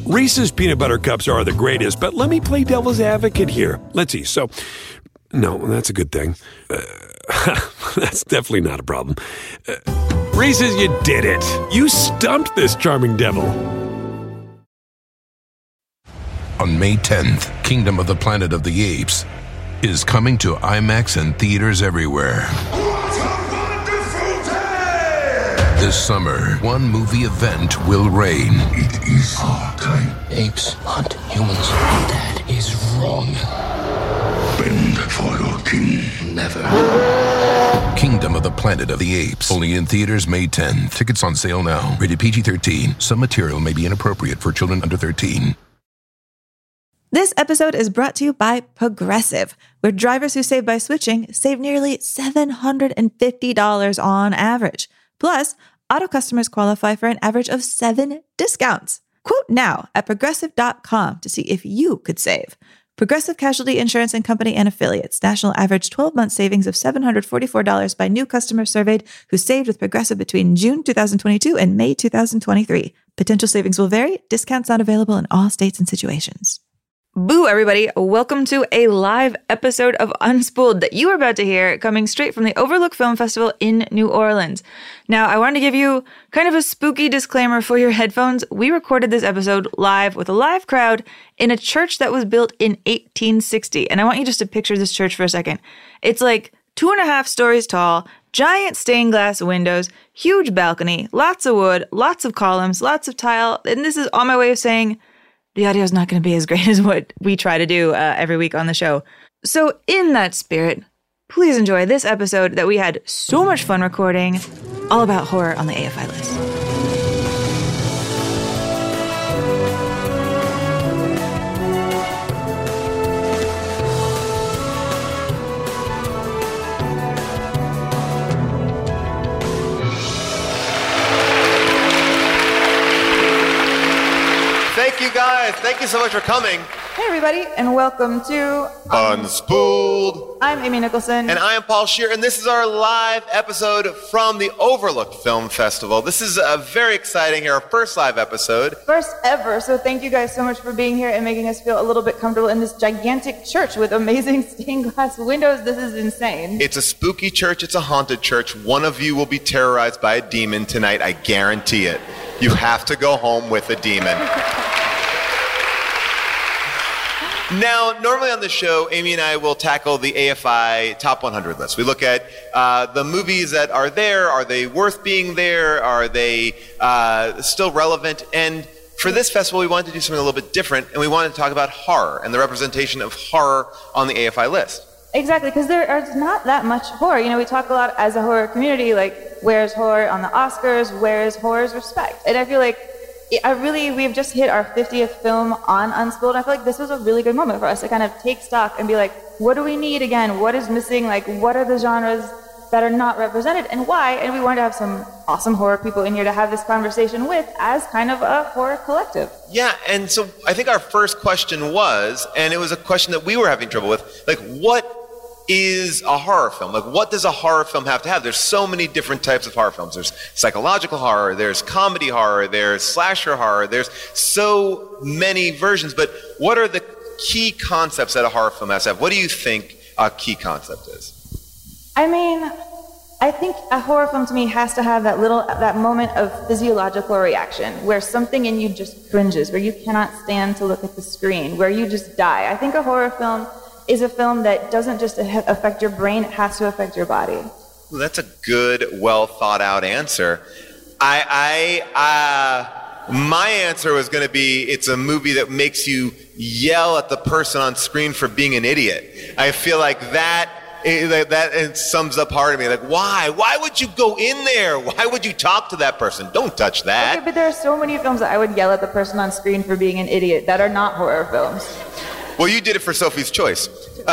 Reese's peanut butter cups are the greatest, but let me play devil's advocate here. Let's see. So, no, that's a good thing. That's definitely not a problem. Reese's, you did it. You stumped this charming devil. On May 10th, Kingdom of the Planet of the Apes is coming to IMAX and theaters everywhere. What a wonderful day! This summer, one movie event will reign. It is our time. Apes hunt humans. That is wrong. Bend for your king. Never. Kingdom of the Planet of the Apes. Only in theaters May 10. Tickets on sale now. Rated PG-13. Some material may be inappropriate for children under 13. This episode is brought to you by Progressive, where drivers who save by switching save nearly $750 on average. Plus, auto customers qualify for an average of 7 discounts. Quote now at Progressive.com to see if you could save. Progressive Casualty Insurance and Company and Affiliates. National average 12-month savings of $744 by new customers surveyed who saved with Progressive between June 2022 and May 2023. Potential savings will vary. Discounts not available in all states and situations. Boo, everybody. Welcome to a live episode of Unspooled that you are about to hear coming straight from the Overlook Film Festival in New Orleans. Now, I want to give you kind of a spooky disclaimer for your headphones. We recorded this episode live with a live crowd in a church that was built in 1860. And I want you just to picture this church for a second. It's like 2.5 stories tall, giant stained glass windows, huge balcony, lots of wood, lots of columns, lots of tile. And this is on my way of saying the audio is not going to be as great as what we try to do every week on the show. So in that spirit, please enjoy this episode that we had so much fun recording, all about horror on the AFI list. Thank you guys. Thank you so much for coming. Hey everybody, and welcome to Unspooled. I'm Amy Nicholson. And I am Paul Scheer, and this is our live episode from the Overlook Film Festival. This is very exciting, our first live episode. First ever, so thank you guys so much for being here and making us feel a little bit comfortable in this gigantic church with amazing stained glass windows. This is insane. It's a spooky church, it's a haunted church. One of you will be terrorized by a demon tonight, I guarantee it. You have to go home with a demon. Now, normally on the show, Amy and I will tackle the AFI Top 100 list. We look at the movies that are there. Are they worth being there? Are they still relevant? And for this festival, we wanted to do something a little bit different, and we wanted to talk about horror and the representation of horror on the AFI list. Exactly, because there's not that much horror. You know, we talk a lot as a horror community, like, where's horror on the Oscars? Where's horror's respect? And I feel like we've just hit our 50th film on Unspooled. I feel like this was a really good moment for us to kind of take stock and be like, what do we need again? What is missing? Like, what are the genres that are not represented and why? And we wanted to have some awesome horror people in here to have this conversation with as kind of a horror collective. Yeah, and so I think our first question was, and it was a question that we were having trouble with, like, what is a horror film? Like, what does a horror film have to have? There's so many different types of horror films. There's psychological horror, there's comedy horror, there's slasher horror, there's so many versions, but what are the key concepts that a horror film has to have? What do you think a key concept is? I mean, I think a horror film to me has to have that moment of physiological reaction where something in you just cringes, where you cannot stand to look at the screen, where you just die. I think a horror film is a film that doesn't just affect your brain, it has to affect your body. Well, that's a good, well thought out answer. My answer was going to be, it's a movie that makes you yell at the person on screen for being an idiot. I feel like that sums up part of me. Like, why would you go in there? Why would you talk to that person? Don't touch that. Okay, but there are so many films that I would yell at the person on screen for being an idiot that are not horror films. Well, you did it for Sophie's Choice.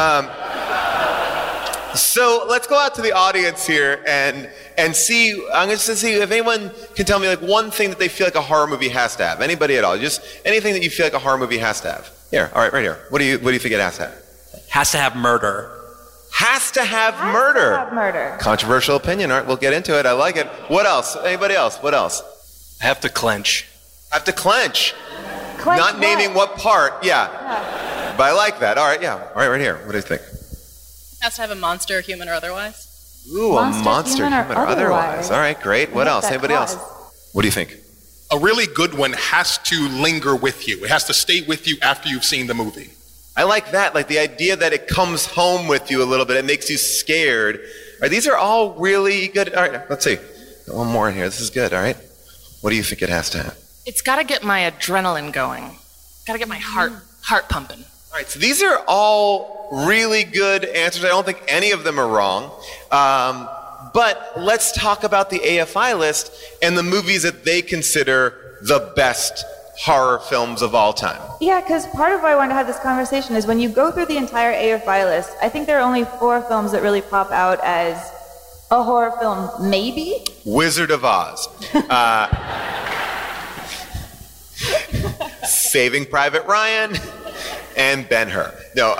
So let's go out to the audience here and see. I'm going to see if anyone can tell me like one thing that they feel like a horror movie has to have. Anybody at all? Just anything that you feel like a horror movie has to have. Here, all right, right here. What do you think it has to have? Has to have murder. Has to have murder. Has to have murder. Controversial opinion. All right, we'll get into it. I like it. What else? Anybody else? What else? Have to clench. Have to clench. Not naming what part, yeah. But I like that. All right, yeah. All right, right here. What do you think? Has to have a monster, human or otherwise. Ooh, a monster, human or otherwise. All right, great. What else? Anybody else? What do you think? A really good one has to linger with you. It has to stay with you after you've seen the movie. I like that, like the idea that it comes home with you a little bit. It makes you scared. All right, these are all really good. All right, let's see. Got one more in here. This is good, all right? What do you think it has to have? It's got to get my adrenaline going. Got to get my heart pumping. All right, so these are all really good answers. I don't think any of them are wrong. But let's talk about the AFI list and the movies that they consider the best horror films of all time. Yeah, because part of why I wanted to have this conversation is when you go through the entire AFI list, I think there are only 4 films that really pop out as a horror film, maybe? Wizard of Oz. Saving Private Ryan and Ben-Hur. No,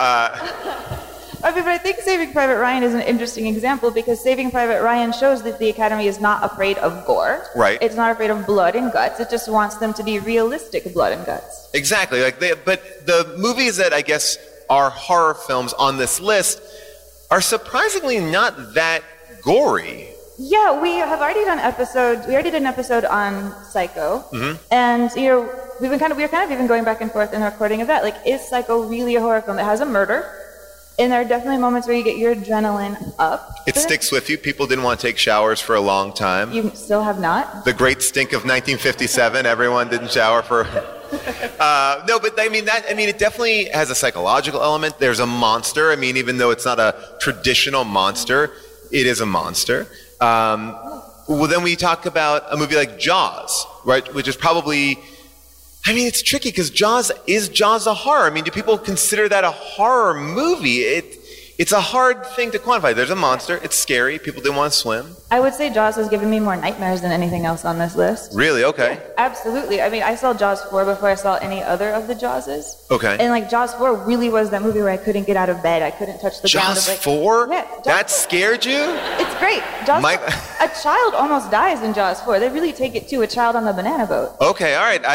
I mean, but I think Saving Private Ryan is an interesting example because Saving Private Ryan shows that the Academy is not afraid of gore. Right. It's not afraid of blood and guts. It just wants them to be realistic blood and guts. Exactly. But the movies that I guess are horror films on this list are surprisingly not that gory. Yeah, we already did an episode on Psycho, and we're kind of even going back and forth in the recording of that. Like, is Psycho really a horror film? It has a murder. And there are definitely moments where you get your adrenaline up. It sticks with you. People didn't want to take showers for a long time. You still have not? The Great Stink of 1957. Everyone didn't shower for... No, but it definitely has a psychological element. There's a monster. I mean, even though it's not a traditional monster, it is a monster. Well, then we talk about a movie like Jaws, right? Which is probably... I mean, it's tricky because is Jaws a horror? I mean, do people consider that a horror movie? It's a hard thing to quantify. There's a monster. It's scary. People didn't want to swim. I would say Jaws has given me more nightmares than anything else on this list. Really? Okay. Yeah, absolutely. I mean, I saw Jaws 4 before I saw any other of the Jawses. Okay. And Jaws 4 really was that movie where I couldn't get out of bed. I couldn't touch the ground. Jaws 4? Yeah. That scared you? It's great. A child almost dies in Jaws 4. They really take it to a child on the banana boat. Okay, all right.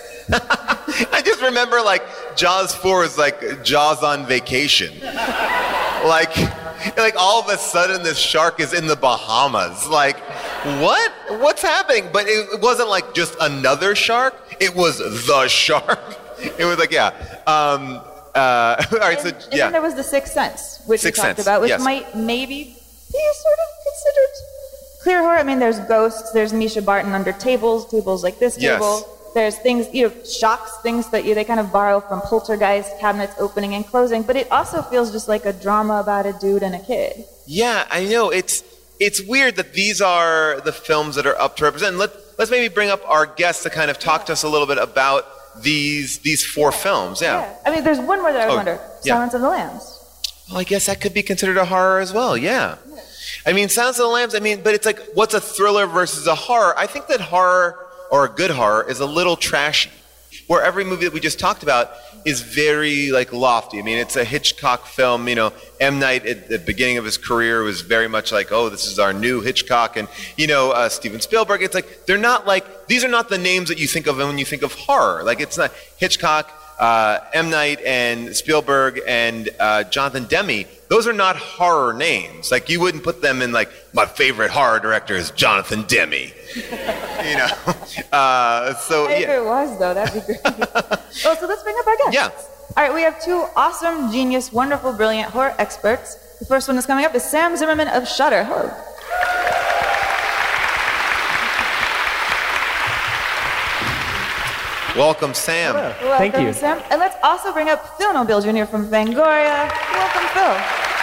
I just remember Jaws 4 is like Jaws on vacation. Like all of a sudden this shark is in the Bahamas. Like, what? What's happening? But it wasn't like just another shark. It was the shark. It was like, yeah. All right, and then there was The Sixth Sense, which we talked about, which might maybe be sort of considered clear horror. I mean, there's ghosts. There's Misha Barton under tables like this table. Yes. There's things, shocks, things that they kind of borrow from Poltergeist, cabinets opening and closing, but it also feels just like a drama about a dude and a kid. Yeah, I know. It's weird that these are the films that are up to represent. Let's maybe bring up our guests to kind of talk to us a little bit about these 4 films. Yeah. I mean, there's one more that I wonder. Silence of the Lambs. Well, I guess that could be considered a horror as well. Yeah. I mean, Silence of the Lambs. But it's like, what's a thriller versus a horror? I think that horror, or a good horror, is a little trashy, where every movie that we just talked about is very lofty. I mean, it's a Hitchcock film. M. Night at the beginning of his career was very much like, oh, this is our new Hitchcock, and Steven Spielberg. It's like they're not these are not the names that you think of when you think of horror. Like, it's not Hitchcock, M. Night, and Spielberg, and Jonathan Demme. Those are not horror names. Like, you wouldn't put them in my favorite horror director is Jonathan Demme. If it was, though, that'd be great. So let's bring up our guests. Yeah. All right, we have 2 awesome, genius, wonderful, brilliant horror experts. The first one that's coming up is Sam Zimmerman of Shudder. Hello. Welcome, Sam. Hello. Welcome, Thank you. Sam. And let's also bring up Phil Nobile Jr. from Fangoria. Welcome, Phil.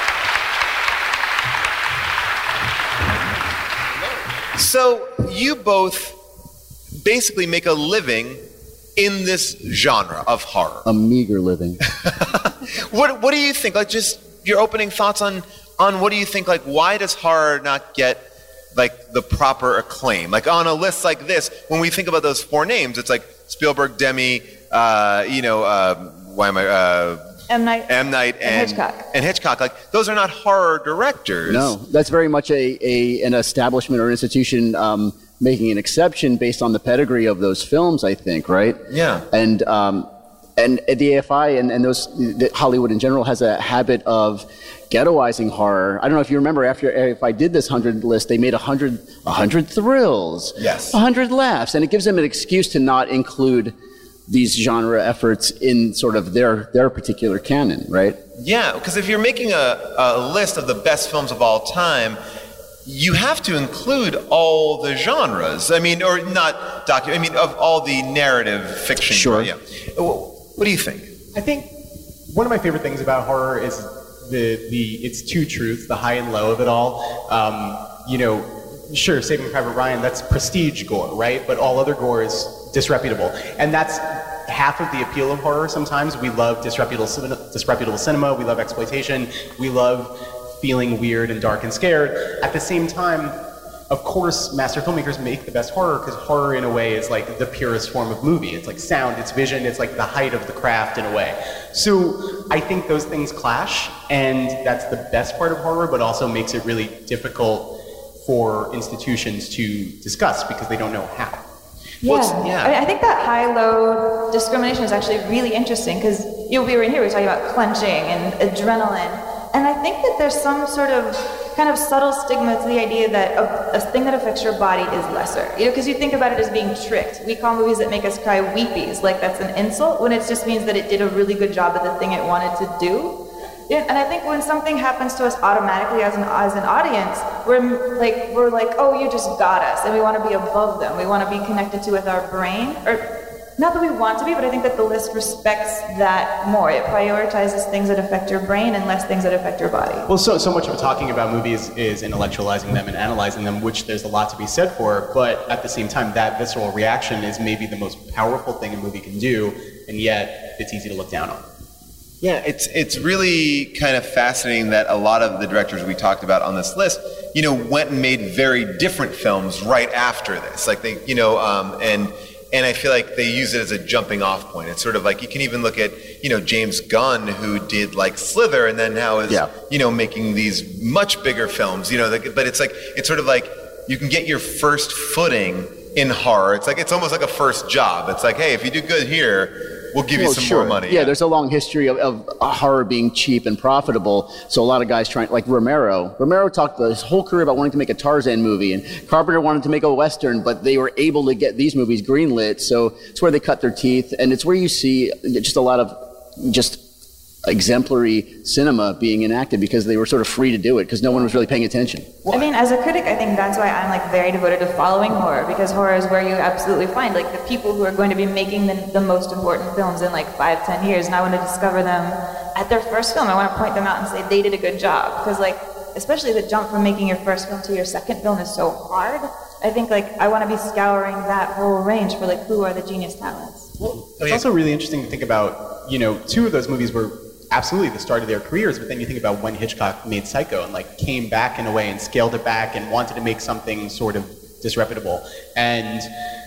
So you both basically make a living in this genre of horror. A meager living. What do you think? Just your opening thoughts on what do you think? Why does horror not get the proper acclaim? On a list like this, when we think about those 4 names, it's like Spielberg, Demme, M. Night and Hitchcock. And Hitchcock. Those are not horror directors. No, that's very much an establishment or an institution making an exception based on the pedigree of those films, I think, right? Yeah. And the AFI and Hollywood in general has a habit of ghettoizing horror. I don't know if you remember, after AFI did this 100 list, they made 100 thrills, yes, 100 laughs, and it gives them an excuse to not include these genre efforts in sort of their particular canon, right? Yeah, because if you're making a list of the best films of all time, you have to include all the genres. I mean, or not I mean, of all the narrative fiction. Sure. Yeah. What do you think? I think one of my favorite things about horror is its two truths, the high and low of it all. You know, sure, Saving Private Ryan, that's prestige gore, right? But all other gore is disreputable. And that's half of the appeal of horror sometimes. We love disreputable cinema, we love exploitation, we love feeling weird and dark and scared. At the same time, of course, master filmmakers make the best horror because horror, in a way, is like the purest form of movie. It's like sound, it's vision, it's like the height of the craft, in a way. So I think those things clash, and that's the best part of horror, but also makes it really difficult for institutions to discuss because they don't know how. Yeah. I think that high-low discrimination is actually really interesting because we were in here, we were talking about clenching and adrenaline. And I think that there's some sort of kind of subtle stigma to the idea that a thing that affects your body is lesser. Because you think about it as being tricked. We call movies that make us cry weepies, like that's an insult, when it just means that it did a really good job at the thing it wanted to do. Yeah, and I think when something happens to us automatically as an audience, we're like, oh, you just got us, and we want to be above them. We want to be connected to with our brain, or not that we want to be, but I think that the list respects that more. It prioritizes things that affect your brain and less things that affect your body. Well, so much of talking about movies is intellectualizing them and analyzing them, which there's a lot to be said for, but at the same time, that visceral reaction is maybe the most powerful thing a movie can do, and yet it's easy to look down on. Yeah, it's really kind of fascinating that a lot of the directors we talked about on this list, went and made very different films right after this. Like they, and I feel like they use it as a jumping off point. It's sort of like you can even look at, James Gunn, who did like Slither and then now is, making these much bigger films, but it's sort of like you can get your first footing in horror. It's almost like a first job. It's like, hey, if you do good here, we'll give you some more money. Yeah, there's a long history of horror being cheap and profitable. So a lot of guys trying, like Romero. Romero talked his whole career about wanting to make a Tarzan movie, and Carpenter wanted to make a Western, but they were able to get these movies greenlit. So it's where they cut their teeth, and it's where you see just a lot of just exemplary cinema being enacted because they were sort of free to do it because no one was really paying attention. I mean, as a critic, I think that's why I'm very devoted to following horror, because horror is where you absolutely find the people who are going to be making the most important films in 5-10 years, and I want to discover them at their first film. I want to point them out and say they did a good job, because especially the jump from making your first film to your second film is so hard. I think I want to be scouring that whole range for who are the genius talents. Well, it's also really interesting to think about, two of those movies were absolutely the start of their careers, but then you think about when Hitchcock made Psycho and came back in a way and scaled it back and wanted to make something sort of disreputable. And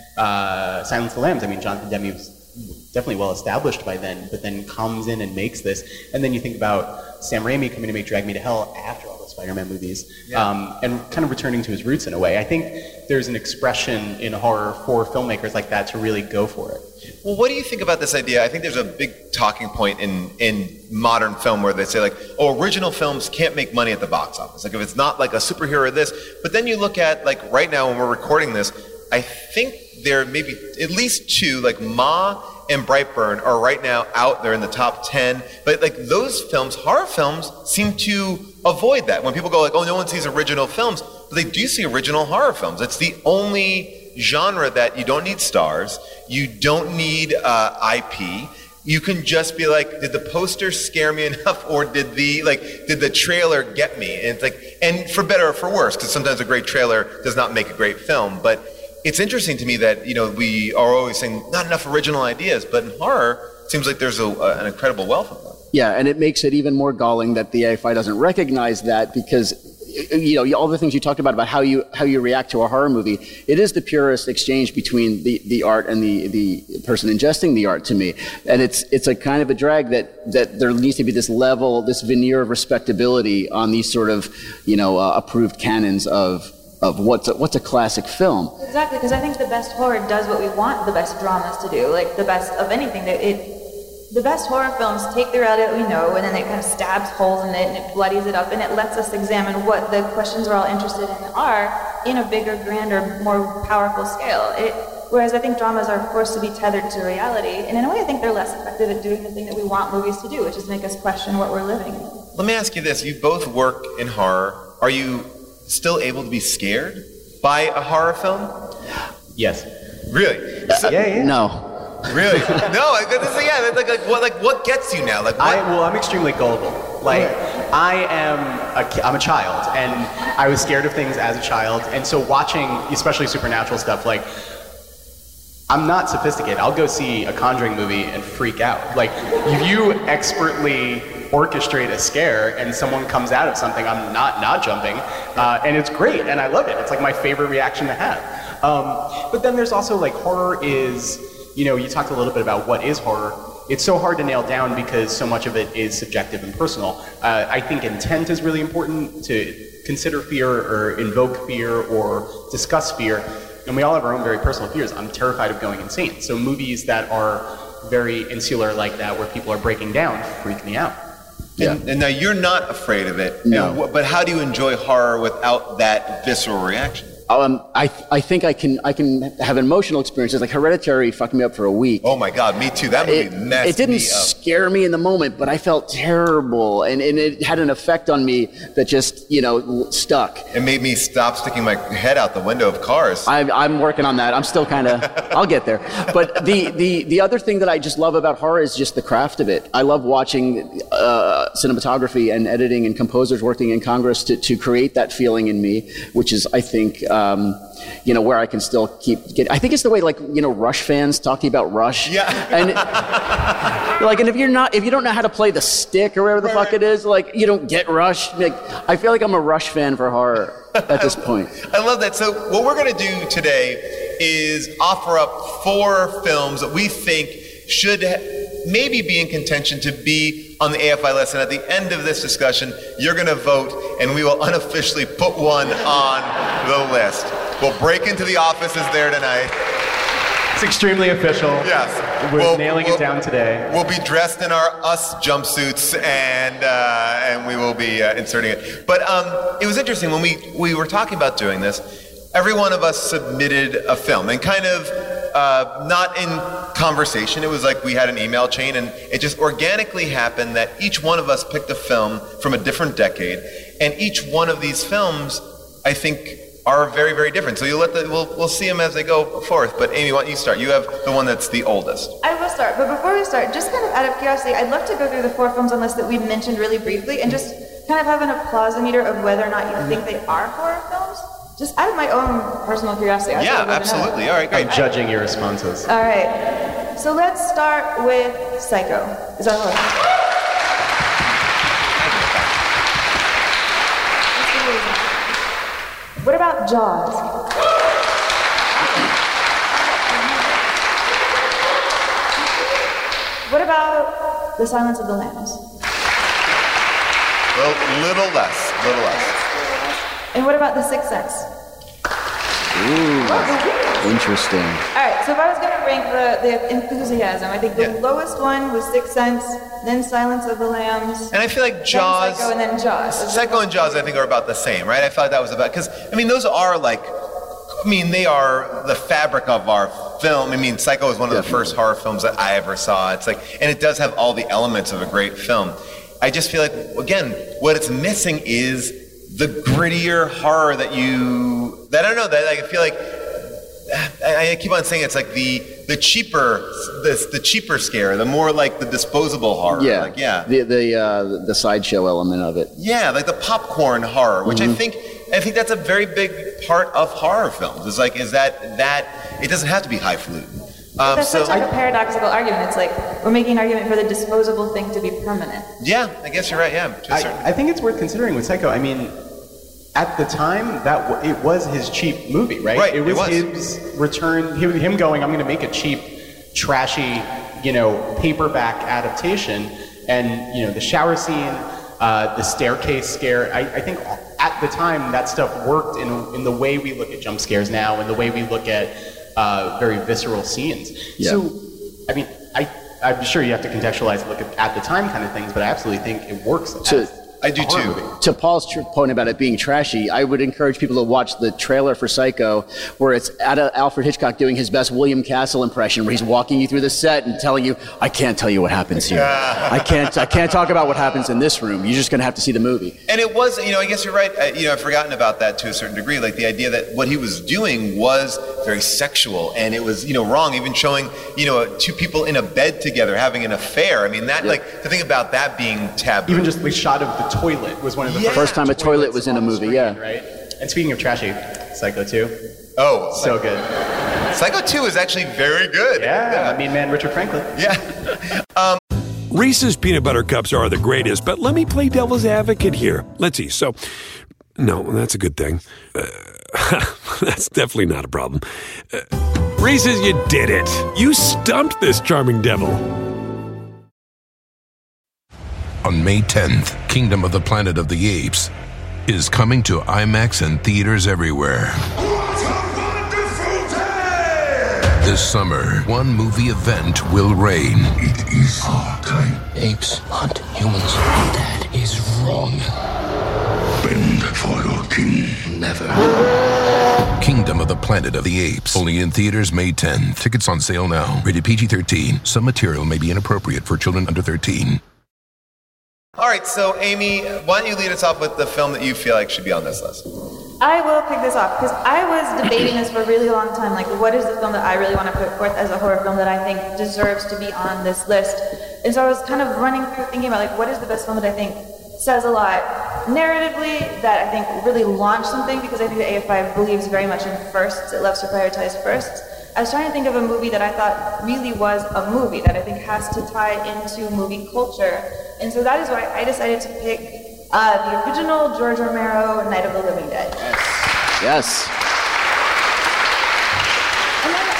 Silence of the Lambs, Jonathan Demme was definitely well established by then, but then comes in and makes this. And then you think about Sam Raimi coming to make Drag Me to Hell after all the Spider-Man movies, and kind of returning to his roots in a way. I think there's an expression in horror for filmmakers like that to really go for it. Well, what do you think about this idea? I think there's a big talking point in modern film where they say original films can't make money at the box office. If it's not a superhero or this, but then you look at right now when we're recording this, I think there may be at least two, Ma and Brightburn are right now out there in the top 10, but those films, horror films, seem to avoid that. When people go oh, no one sees original films, but they do see original horror films. It's the only genre that you don't need stars, you don't need IP. You can just be did the poster scare me enough, or did the trailer get me? And it's and for better or for worse, because sometimes a great trailer does not make a great film. But it's interesting to me that we are always saying not enough original ideas, but in horror, it seems like there's an incredible wealth of them. Yeah, and it makes it even more galling that the AFI doesn't recognize that because all the things you talked about how you react to a horror movie, it is the purest exchange between the art and the person ingesting the art to me. And it's a kind of a drag that there needs to be this level, this veneer of respectability on these sort of, approved canons of what's a classic film. Exactly, because I think the best horror does what we want the best dramas to do, like the best of anything. The best horror films take the reality that we know, and then it kind of stabs holes in it, and it bloodies it up, and it lets us examine what the questions we're all interested in are in a bigger, grander, more powerful scale. Whereas I think dramas are forced to be tethered to reality, and in a way I think they're less effective at doing the thing that we want movies to do, which is make us question what we're living in. Let me ask you this. You both work in horror. Are you still able to be scared by a horror film? Yes. Really? Yeah. No. Really? No. What gets you now? Like, what? I'm extremely gullible. Like, I'm a child, and I was scared of things as a child, and so watching, especially supernatural stuff, like, I'm not sophisticated. I'll go see a Conjuring movie and freak out. Like, if you expertly orchestrate a scare and someone comes out of something, I'm not jumping, and it's great, and I love it. It's like my favorite reaction to have. But then there's also like horror is, you talked a little bit about what is horror. It's so hard to nail down because so much of it is subjective and personal. I think intent is really important, to consider fear or invoke fear or discuss fear. And we all have our own very personal fears. I'm terrified of going insane. So movies that are very insular like that, where people are breaking down, freak me out. Yeah. And now you're not afraid of it. No. But how do you enjoy horror without that visceral reaction? I think I can have emotional experiences. Like Hereditary fucked me up for a week. Oh my God, me too. That movie messed me up. It didn't scare me in the moment, but I felt terrible, and it had an effect on me that just stuck. It made me stop sticking my head out the window of cars. I'm working on that. I'm still kind of I'll get there. But the other thing that I just love about horror is just the craft of it. I love watching cinematography and editing and composers working in Congress to create that feeling in me, which is, I think, where I can still I think it's the way, Rush fans talk to you about Rush. Yeah. And and if you don't know how to play the stick or whatever the fuck it is, you don't get Rush. I feel like I'm a Rush fan for horror at this point. I love that. So what we're going to do today is offer up 4 films that we think should maybe be in contention to be on the AFI list. And at the end of this discussion, you're going to vote, and we will unofficially put one on the list. We'll break into the offices there tonight. It's extremely official. Yes. We're nailing it down today. We'll be dressed in our Us jumpsuits, and we will be inserting it. But it was interesting when we were talking about doing this. Every one of us submitted a film, and kind of not in conversation. It was like we had an email chain, and it just organically happened that each one of us picked a film from a different decade, and each one of these films, I think, are very, very different. So we'll see them as they go forth. But Amy, why don't you start? You have the one that's the oldest. I will start, but before we start, just kind of out of curiosity, I'd love to go through the 4 films on the list that we mentioned really briefly, and just kind of have an applause-meter of whether or not you think they are horror films. Just out of my own personal curiosity. Yeah, absolutely. All right, great. I'm judging your responses. All right. So let's start with Psycho. Is that right? What about Jaws? What about The Silence of the Lambs? Little less. And what about The Sixth Sense? Ooh, interesting. All right, so if I was going to rank the enthusiasm, I think the lowest one was Sixth Sense, then Silence of the Lambs. And I feel like Jaws. Psycho, and then Jaws. Psycho and Jaws, I think, are about the same, right? I felt like that was about, because, those are they are the fabric of our film. Psycho is one of the first horror films that I ever saw. It's and it does have all the elements of a great film. I just feel like, again, what it's missing is the grittier horror that I don't know, that I feel like, I keep on saying it's like the cheaper scare, the more like the disposable horror. Yeah. The sideshow element of it. Yeah, like the popcorn horror, which I think that's a very big part of horror films. Is that it doesn't have to be highfalutin. That's such a paradoxical argument. It's like we're making an argument for the disposable thing to be permanent. Yeah, I guess you're right. Yeah, I think it's worth considering with Psycho. At the time, it was his cheap movie, right? Right. It was his return. Him going, I'm going to make a cheap, trashy, paperback adaptation, and the shower scene, the staircase scare. I think at the time, that stuff worked in the way we look at jump scares now, and the way we look at very visceral scenes. Yeah. So, I mean, I'm sure you have to contextualize and look at the time kind of things, but I absolutely think it works. I do too. To Paul's point about it being trashy, I would encourage people to watch the trailer for Psycho, where it's Alfred Hitchcock doing his best William Castle impression, where he's walking you through the set and telling you, I can't tell you what happens here. I can't talk about what happens in this room. You're just going to have to see the movie. And it was, I guess you're right. I've forgotten about that to a certain degree. Like the idea that what he was doing was very sexual, and it was, wrong. Even showing, two people in a bed together having an affair. I mean, that, like, to think about that being taboo. Even just the shot of the toilet was one of the first time a toilet was in a movie, screen, right? And speaking of trashy, Psycho 2. Oh, so good. Psycho 2 is actually very good. Yeah. I mean, man, Richard Franklin. Yeah. Reese's peanut butter cups are the greatest, but let me play devil's advocate here. Let's see. So, no, that's a good thing. That's definitely not a problem. Reese's, you did it. You stumped this charming devil. On May 10th, Kingdom of the Planet of the Apes is coming to IMAX and theaters everywhere. What a wonderful day! This summer, one movie event will reign. It is our time. Apes hunt humans. That is wrong. Bend for your king. Never. Kingdom of the Planet of the Apes. Only in theaters May 10th. Tickets on sale now. Rated PG-13. Some material may be inappropriate for children under 13. All right, so Amy, why don't you lead us off with the film that you feel like should be on this list? I will pick this off because I was debating this for a really long time. Like, what is the film that I really want to put forth as a horror film that I think deserves to be on this list? And so I was kind of running through thinking about, like, what is the best film that I think says a lot narratively, that I think really launched something, because I think the AFI believes very much in firsts. It loves to prioritize firsts. I was trying to think of a movie that I thought really was a movie that I think has to tie into movie culture. And so that is why I decided to pick the original George Romero, Night of the Living Dead. Yes. And then,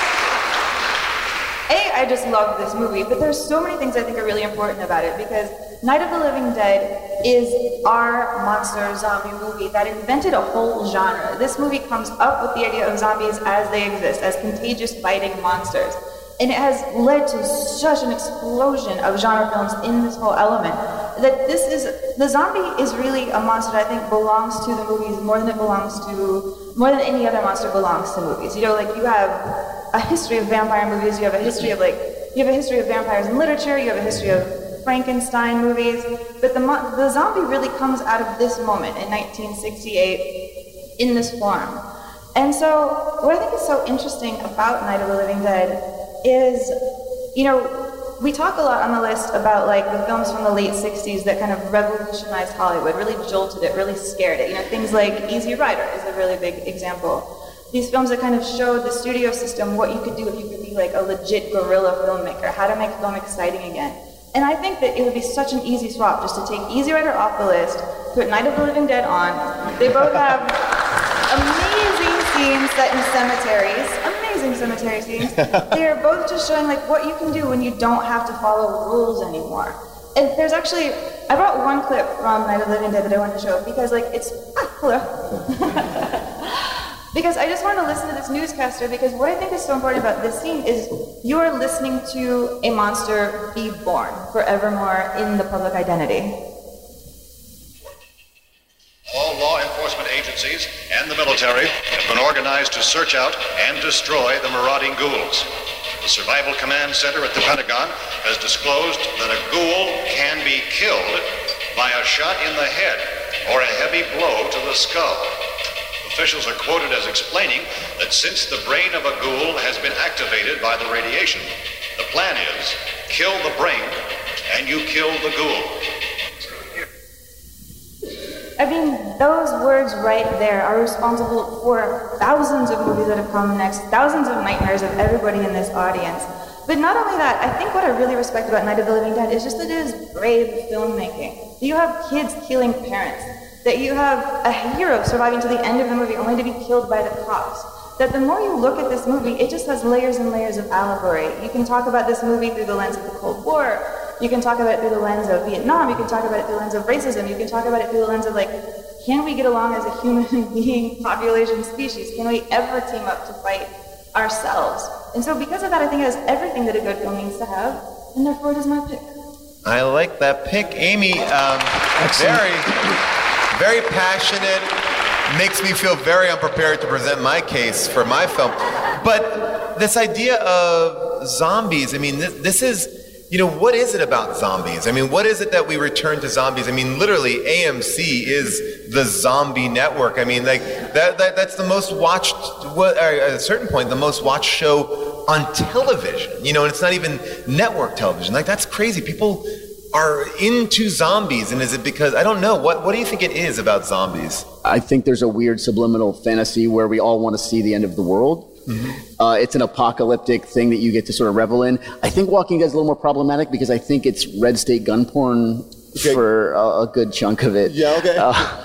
I just love this movie, but there's so many things I think are really important about it, because Night of the Living Dead is our monster zombie movie that invented a whole genre. This movie comes up with the idea of zombies as they exist, as contagious fighting monsters. And it has led to such an explosion of genre films in this whole element that the zombie is really a monster that I think belongs to the movies more than any other monster belongs to movies. You have a history of vampire movies, you have a history of vampires in literature, you have a history of Frankenstein movies, but the zombie really comes out of this moment in 1968 in this form. And so what I think is so interesting about Night of the Living Dead is, we talk a lot on the list about the films from the late 60s that kind of revolutionized Hollywood, really jolted it, really scared it. Things like Easy Rider is a really big example. These films that kind of showed the studio system what you could do if you could be a legit guerrilla filmmaker, how to make film exciting again. And I think that it would be such an easy swap just to take Easy Rider off the list, put Night of the Living Dead on. They both have amazing scenes set in cemeteries, amazing cemetery scenes. They are both just showing what you can do when you don't have to follow rules anymore. And there's actually, I brought one clip from Night of the Living Dead that I wanted to show because hello. Because I just wanted to listen to this newscaster, because what I think is so important about this scene is you are listening to a monster be born forevermore in the public identity. All law enforcement agencies and the military have been organized to search out and destroy the marauding ghouls. The Survival Command Center at the Pentagon has disclosed that a ghoul can be killed by a shot in the head or a heavy blow to the skull. Officials are quoted as explaining that since the brain of a ghoul has been activated by the radiation, the plan is kill the brain and you kill the ghoul. I mean, those words right there are responsible for thousands of movies that have come next, thousands of nightmares of everybody in this audience. But not only that, I think what I really respect about Night of the Living Dead is just that it is brave filmmaking. You have kids killing parents. That you have a hero surviving to the end of the movie only to be killed by the cops. That the more you look at this movie, it just has layers and layers of allegory. You can talk about this movie through the lens of the Cold War. You can talk about it through the lens of Vietnam. You can talk about it through the lens of racism. You can talk about it through the lens of can we get along as a human being population species? Can we ever team up to fight ourselves? And so because of that, I think it has everything that a good film needs to have, and therefore it is my pick. I like that pick. Amy, very, very passionate, makes me feel very unprepared to present my case for my film. But this idea of zombies, I mean, this is, what is it about zombies? I mean, what is it that we return to zombies? I mean, literally, AMC is the zombie network. I mean, like, that's the most watched, at a certain point, the most watched show on television, and it's not even network television. Like, that's crazy. People are into zombies, and is it because, I don't know, what do you think it is about zombies? I think there's a weird subliminal fantasy where we all want to see the end of the world. Mm-hmm. It's an apocalyptic thing that you get to sort of revel in. I think Walking Dead is a little more problematic because I think it's red state gun porn for a good chunk of it. Yeah, okay.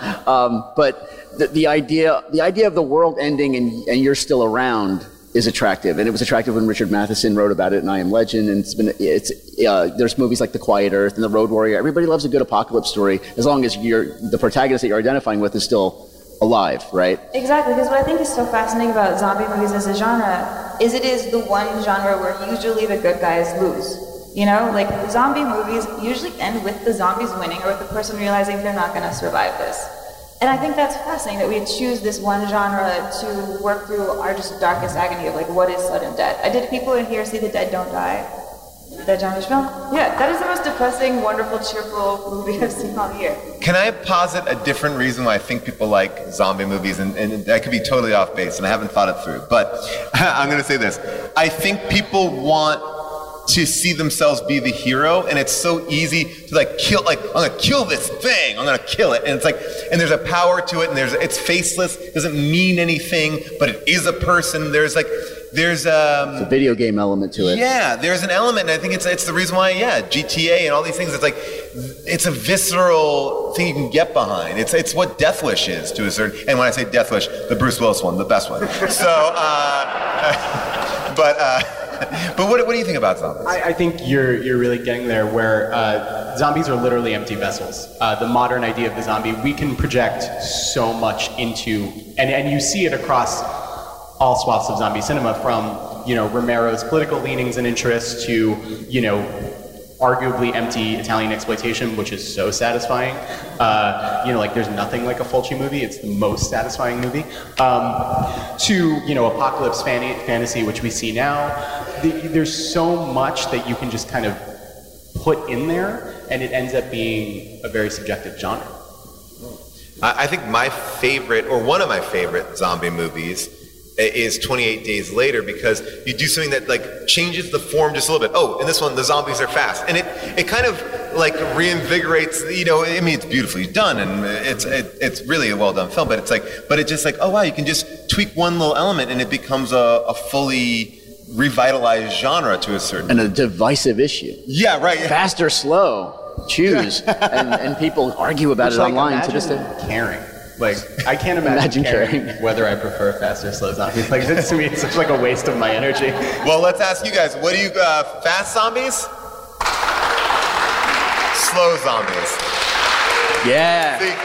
But the idea of the world ending and you're still around is attractive, and it was attractive when Richard Matheson wrote about it in I Am Legend. And there's movies like The Quiet Earth and The Road Warrior. Everybody loves a good apocalypse story as long as the protagonist that you're identifying with is still alive, right? Exactly, because what I think is so fascinating about zombie movies as a genre is it is the one genre where usually the good guys lose. Like zombie movies usually end with the zombies winning or with the person realizing they're not going to survive this. And I think that's fascinating that we choose this one genre to work through our just darkest agony of like, what is sudden death? Did people in here see The Dead Don't Die? That genre's film? Yeah, that is the most depressing, wonderful, cheerful movie I've seen all year. Can I posit a different reason why I think people like zombie movies? And I could be totally off base, and I haven't thought it through. But I'm going to say this. I think people want to see themselves be the hero, and it's so easy to kill, I'm going to kill this thing, I'm going to kill it. And it's and there's a power to it, and it's faceless, doesn't mean anything, but it is a person. There's a video game element to it. Yeah, there's an element, and I think it's the reason why, GTA and all these things, it's a visceral thing you can get behind. It's what Death Wish is to a certain, and when I say Death Wish, the Bruce Willis one, the best one. So, but what do you think about zombies? I think you're really getting there where zombies are literally empty vessels. The modern idea of the zombie, we can project so much into, and you see it across all swaths of zombie cinema, from Romero's political leanings and interests to arguably empty Italian exploitation, which is so satisfying. There's nothing like a Fulci movie. It's the most satisfying movie. To apocalypse fantasy, which we see now. There's so much that you can just kind of put in there, and it ends up being a very subjective genre. I think my favorite, or one of my favorite zombie movies is 28 Days Later, because you do something that changes the form just a little bit. Oh, in this one, the zombies are fast. And it kind of reinvigorates, it's beautifully done, and it's really a well-done film, but it's just oh wow, you can just tweak one little element and it becomes a fully revitalized genre to a certain and a divisive issue. Yeah, right. Fast or slow, choose. and people argue about it online to this day. Caring. I can't imagine caring whether I prefer fast or slow zombies. To me, it's such a waste of my energy. Well, let's ask you guys, what do you, fast zombies? Slow zombies. Yeah. See,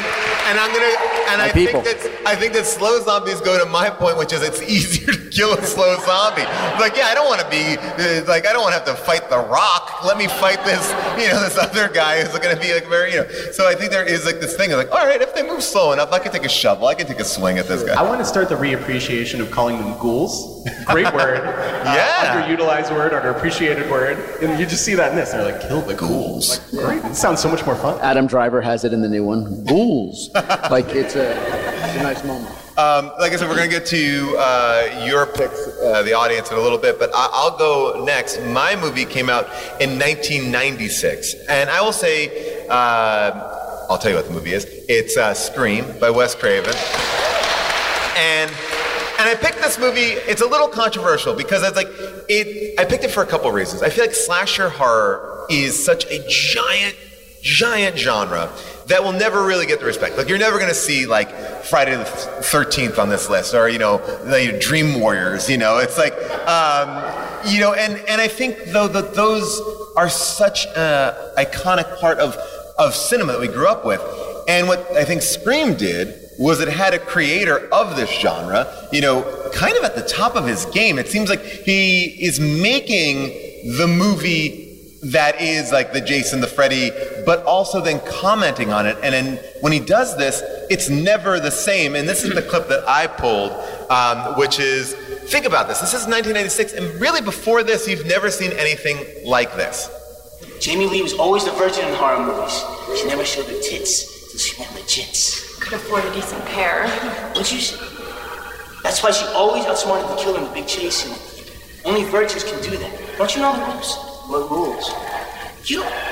I think that slow zombies go to my point, which is it's easier to kill a slow zombie. I don't want to be I don't want to have to fight The Rock. Let me fight this other guy who's going to be very So I think there is this thing of all right, if they move slow enough, I can take a shovel, I can take a swing at this guy. I want to start the reappreciation of calling them ghouls. Great word. Yeah. Underutilized word, underappreciated word, and you just see that in this. They're kill the ghouls. Great. It sounds so much more fun. Adam Driver has it in the new one. Ghouls. It's a nice moment. Like I said, we're going to get to your picks, the audience, in a little bit, but I'll go next. My movie came out in 1996, and I will say, I'll tell you what the movie is. It's Scream by Wes Craven. And I picked this movie, it's a little controversial because I picked it for a couple reasons. I feel like slasher horror is such a giant genre that will never really get the respect. You're never going to see Friday the 13th on this list, or the Dream Warriors. It's and I think though that those are such an iconic part of cinema that we grew up with. And what I think Scream did was it had a creator of this genre, kind of at the top of his game. It seems like he is making the movie that is like the Jason, the Freddy, but also then commenting on it. And then when he does this, it's never the same. And this is the clip that I pulled, which is, think about this. This is 1996, and really before this, you've never seen anything like this. Jamie Lee was always the virgin in horror movies. She never showed her tits until she met legits. Could afford a decent pair. What'd you say? That's why she always outsmarted the killer in the big chase. And only virgins can do that. Don't you know the rules? What rules? You don't...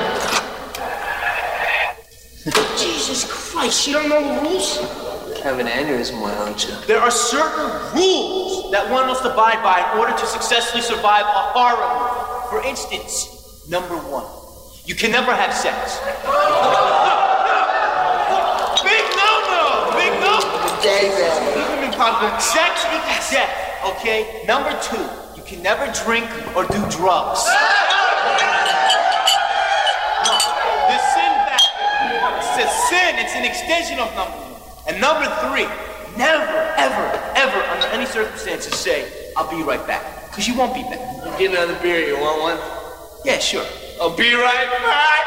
Jesus Christ, you don't know the rules? Have an aneurysm, why don't you? There are certain rules that one must abide by in order to successfully survive a horror movie. For instance, number 1, you can never have sex. Big no-no! Big no! Sex equals death, okay? Number 2, you can never drink or do drugs. The sin factor. It's a sin. It's an extension of number 1. And number 3, never, ever, ever, under any circumstances, say, "I'll be right back," because you won't be back. You get another beer. You want one? Yeah, sure. I'll be right back.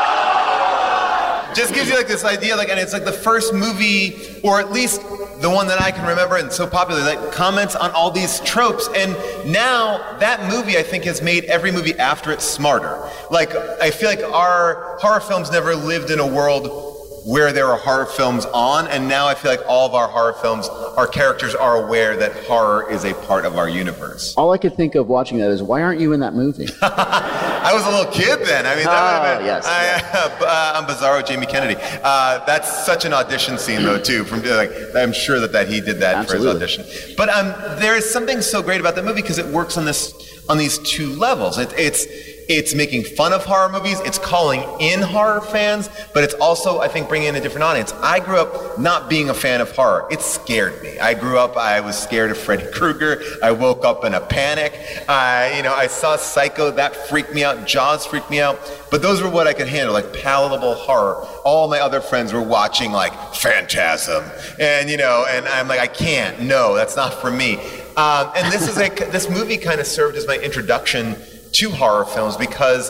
Just gives you like this idea, and it's like the first movie, or at least the one that I can remember and so popular, that comments on all these tropes. And now that movie, I think, has made every movie after it smarter. Like, I feel like our horror films never lived in a world where there are horror films on, and now I feel like all of our horror films, our characters are aware that horror is a part of our universe. All I could think of watching that is, why aren't you in that movie? I was a little kid then. I mean, that would have been. Yes. I'm Bizarro Jamie Kennedy. That's such an audition scene, though, too. I'm sure that he did that for his audition. But there is something so great about that movie because it works on these two levels. It's making fun of horror movies, it's calling in horror fans, but it's also, I think, bringing in a different audience. I grew up not being a fan of horror. It scared me. I was scared of Freddy Krueger. I woke up in a panic. I saw Psycho, that freaked me out. Jaws freaked me out. But those were what I could handle, like palatable horror. All my other friends were watching like Phantasm. And I'm like, I can't. No, that's not for me. And this movie kind of served as my introduction to horror films because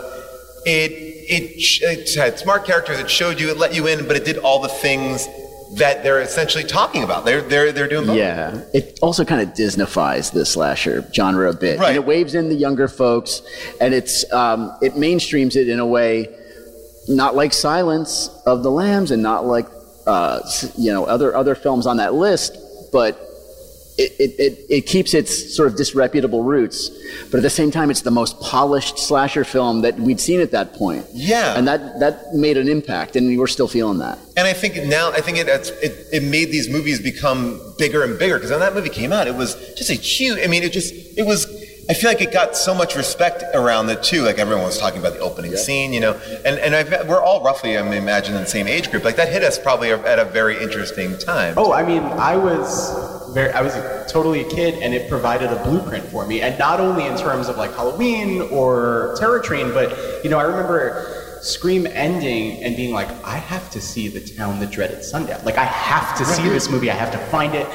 it had smart characters, it showed you, it let you in, but it did all the things that they're essentially talking about. They're doing both. Yeah. It also kind of Disneyfies the slasher genre a bit. Right. And it waves in the younger folks, and it mainstreams it in a way not like Silence of the Lambs and not like other films on that list, but it keeps its sort of disreputable roots, but at the same time, it's the most polished slasher film that we'd seen at that point. Yeah. And that made an impact, and we're still feeling that. And I think it made these movies become bigger and bigger, because when that movie came out, it was just a huge, I feel like it got so much respect around it too. Like everyone was talking about the opening scene, and we're all roughly, I imagine, in the same age group. Like that hit us probably at a very interesting time. Oh, I mean, I was totally a kid, and it provided a blueprint for me. And not only in terms of like Halloween or Terror Train, but I remember Scream ending and being like, I have to see The Town That Dreaded Sundown. Like, I have to see this movie. I have to find it.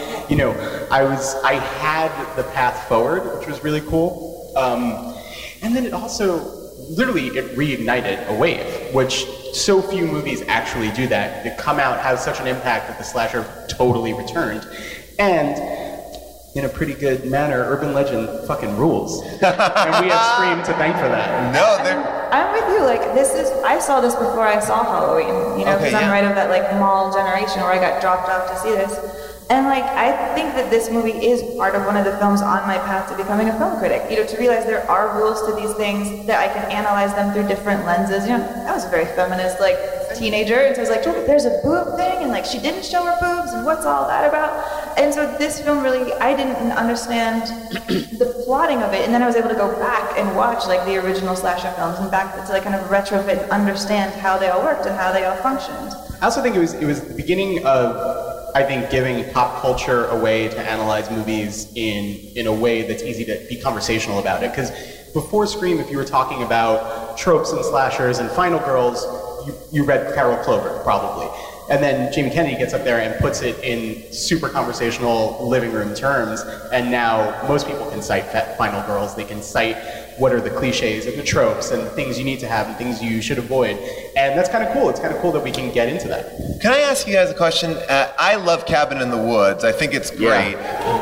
I had the path forward, which was really cool. And then it also, literally, it reignited a wave, which so few movies actually do that. They come out, have such an impact that the slasher totally returned. And in a pretty good manner, Urban Legend fucking rules. And we have Scream to thank for that. I'm with you. Like, I saw this before I saw Halloween, because I'm right of that, like, mall generation where I got dropped off to see this. And, like, I think that this movie is part of one of the films on my path to becoming a film critic. To realize there are rules to these things, that I can analyze them through different lenses. I was a very feminist, like, teenager, and so I was like, there's a boob thing, and, like, she didn't show her boobs, and what's all that about? And so this film really, I didn't understand the plotting of it, and then I was able to go back and watch, like, the original slasher films, and back to, like, kind of retrofit and understand how they all worked and how they all functioned. I also think it was the beginning of, I think, giving pop culture a way to analyze movies in a way that's easy to be conversational about it. Because before Scream, if you were talking about tropes and slashers and final girls, you read Carol Clover, probably. And then Jamie Kennedy gets up there and puts it in super conversational living room terms, and now most people can cite Final Girls. They can cite what are the cliches and the tropes and things you need to have and things you should avoid. And that's kind of cool. It's kind of cool that we can get into that. Can I ask you guys a question? I love Cabin in the Woods. I think it's great. Yeah.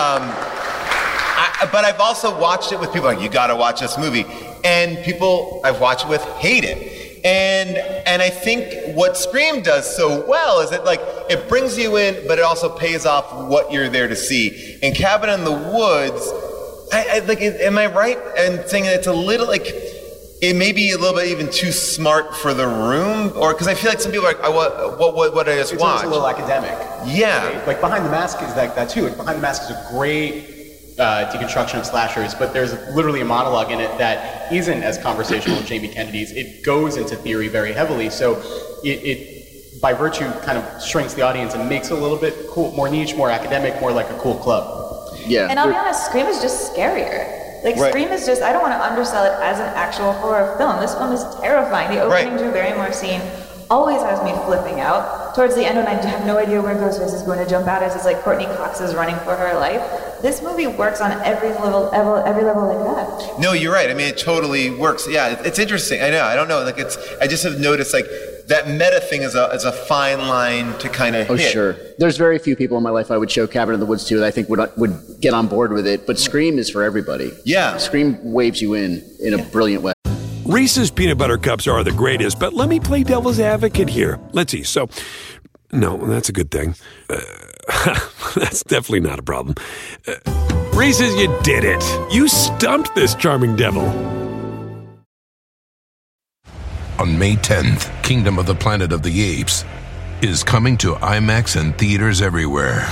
But I've also watched it with people like, you gotta watch this movie. And people I've watched it with hate it. And I think what Scream does so well is that, like, it brings you in, but it also pays off what you're there to see. And Cabin in the Woods, am I right in saying that it's a little, like, it may be a little bit even too smart for the room? Or, because I feel like some people are like, what I just watched? It's a little academic. Yeah. Right? Like, Behind the Mask is that too. Like, Behind the Mask is a great deconstruction of slashers, but there's literally a monologue in it that isn't as conversational as Jamie Kennedy's. It goes into theory very heavily, so it by virtue kind of shrinks the audience and makes it a little bit cool, more niche, more academic, more like a cool club. Yeah. And I'll be honest, Scream is just scarier. Like, right. Scream is just, I don't want to undersell it as an actual horror film. This film is terrifying. The opening Drew Barrymore scene always has me flipping out. Towards the end, when I have no idea where Ghostface is going to jump out, as it's like Courtney Cox is running for her life. This movie works on every level like that. No, you're right. I mean, it totally works. Yeah, it's interesting. I know. I don't know. Like, I just have noticed, like, that meta thing is a fine line to kind of hit. Oh, sure. There's very few people in my life I would show Cabin in the Woods to that I think would get on board with it. But Scream is for everybody. Yeah. Scream waves you in a brilliant way. Reese's Peanut Butter Cups are the greatest, but let me play devil's advocate here. Let's see. So, no, that's a good thing. That's definitely not a problem. Reese's, you did it. You stumped this charming devil. On May 10th, Kingdom of the Planet of the Apes is coming to IMAX and theaters everywhere.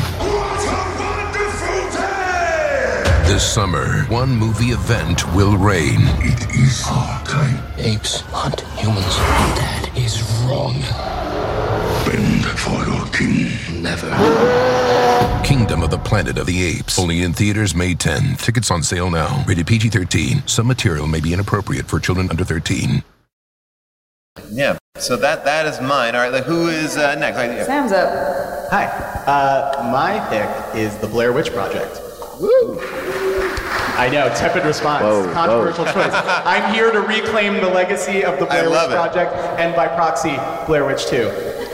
This summer, one movie event will reign. It is our time. Apes hunt humans. That is wrong. Bend for your king. Never. Kingdom of the Planet of the Apes. Only in theaters May 10. Tickets on sale now. Rated PG-13. Some material may be inappropriate for children under 13. Yeah, so that is mine. All right, like, who is next? Sam's up. Hi. My pick is The Blair Witch Project. Woo! I know, tepid response. Controversial choice. I'm here to reclaim the legacy of The Blair Witch Project, and by proxy, Blair Witch 2.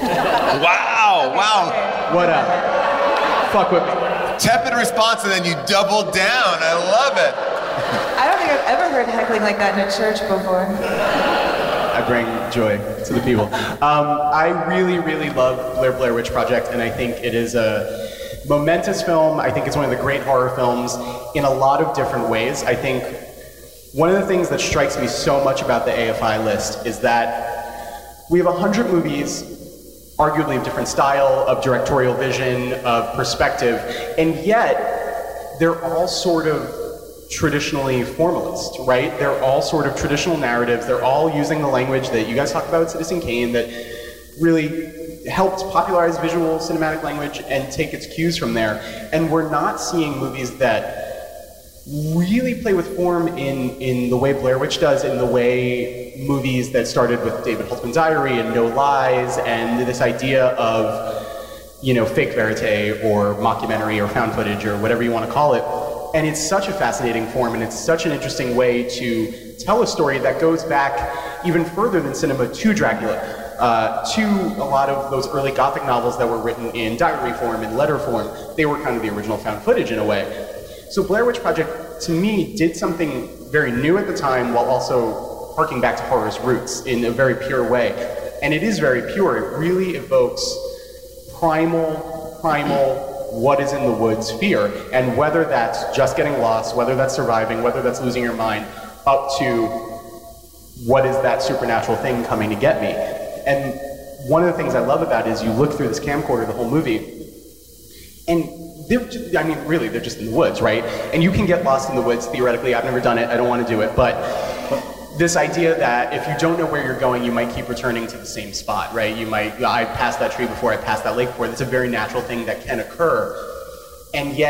Wow. What up? Fuck with me. Tepid response, and then you double down. I love it. I don't think I've ever heard heckling like that in a church before. I bring joy to the people. I really, really love Blair Witch Project, and I think it is a momentous film. I think it's one of the great horror films in a lot of different ways. I think one of the things that strikes me so much about the AFI list is that we have 100 movies, arguably of different style, of directorial vision, of perspective, and yet they're all sort of traditionally formalist, right? They're all sort of traditional narratives. They're all using the language that you guys talk about with Citizen Kane that really helped popularize visual cinematic language and take its cues from there. And we're not seeing movies that really play with form in the way Blair Witch does, in the way movies that started with David Holtzman's Diary and No Lies and this idea of, you know, fake verite or mockumentary or found footage or whatever you want to call it. And it's such a fascinating form, and it's such an interesting way to tell a story that goes back even further than cinema to Dracula, to a lot of those early Gothic novels that were written in diary form, in letter form. They were kind of the original found footage in a way. So Blair Witch Project, to me, did something very new at the time while also harking back to horror's roots in a very pure way. And it is very pure. It really evokes primal, what is in the woods fear, and whether that's just getting lost, whether that's surviving, whether that's losing your mind, up to what is that supernatural thing coming to get me. And one of the things I love about it is you look through this camcorder the whole movie, and they're just, I mean, really, they're just in the woods, right? And you can get lost in the woods, theoretically. I've never done it, I don't want to do it, but this idea that if you don't know where you're going, you might keep returning to the same spot, right? You might, I passed that tree before, I passed that lake before. That's a very natural thing that can occur. And yet,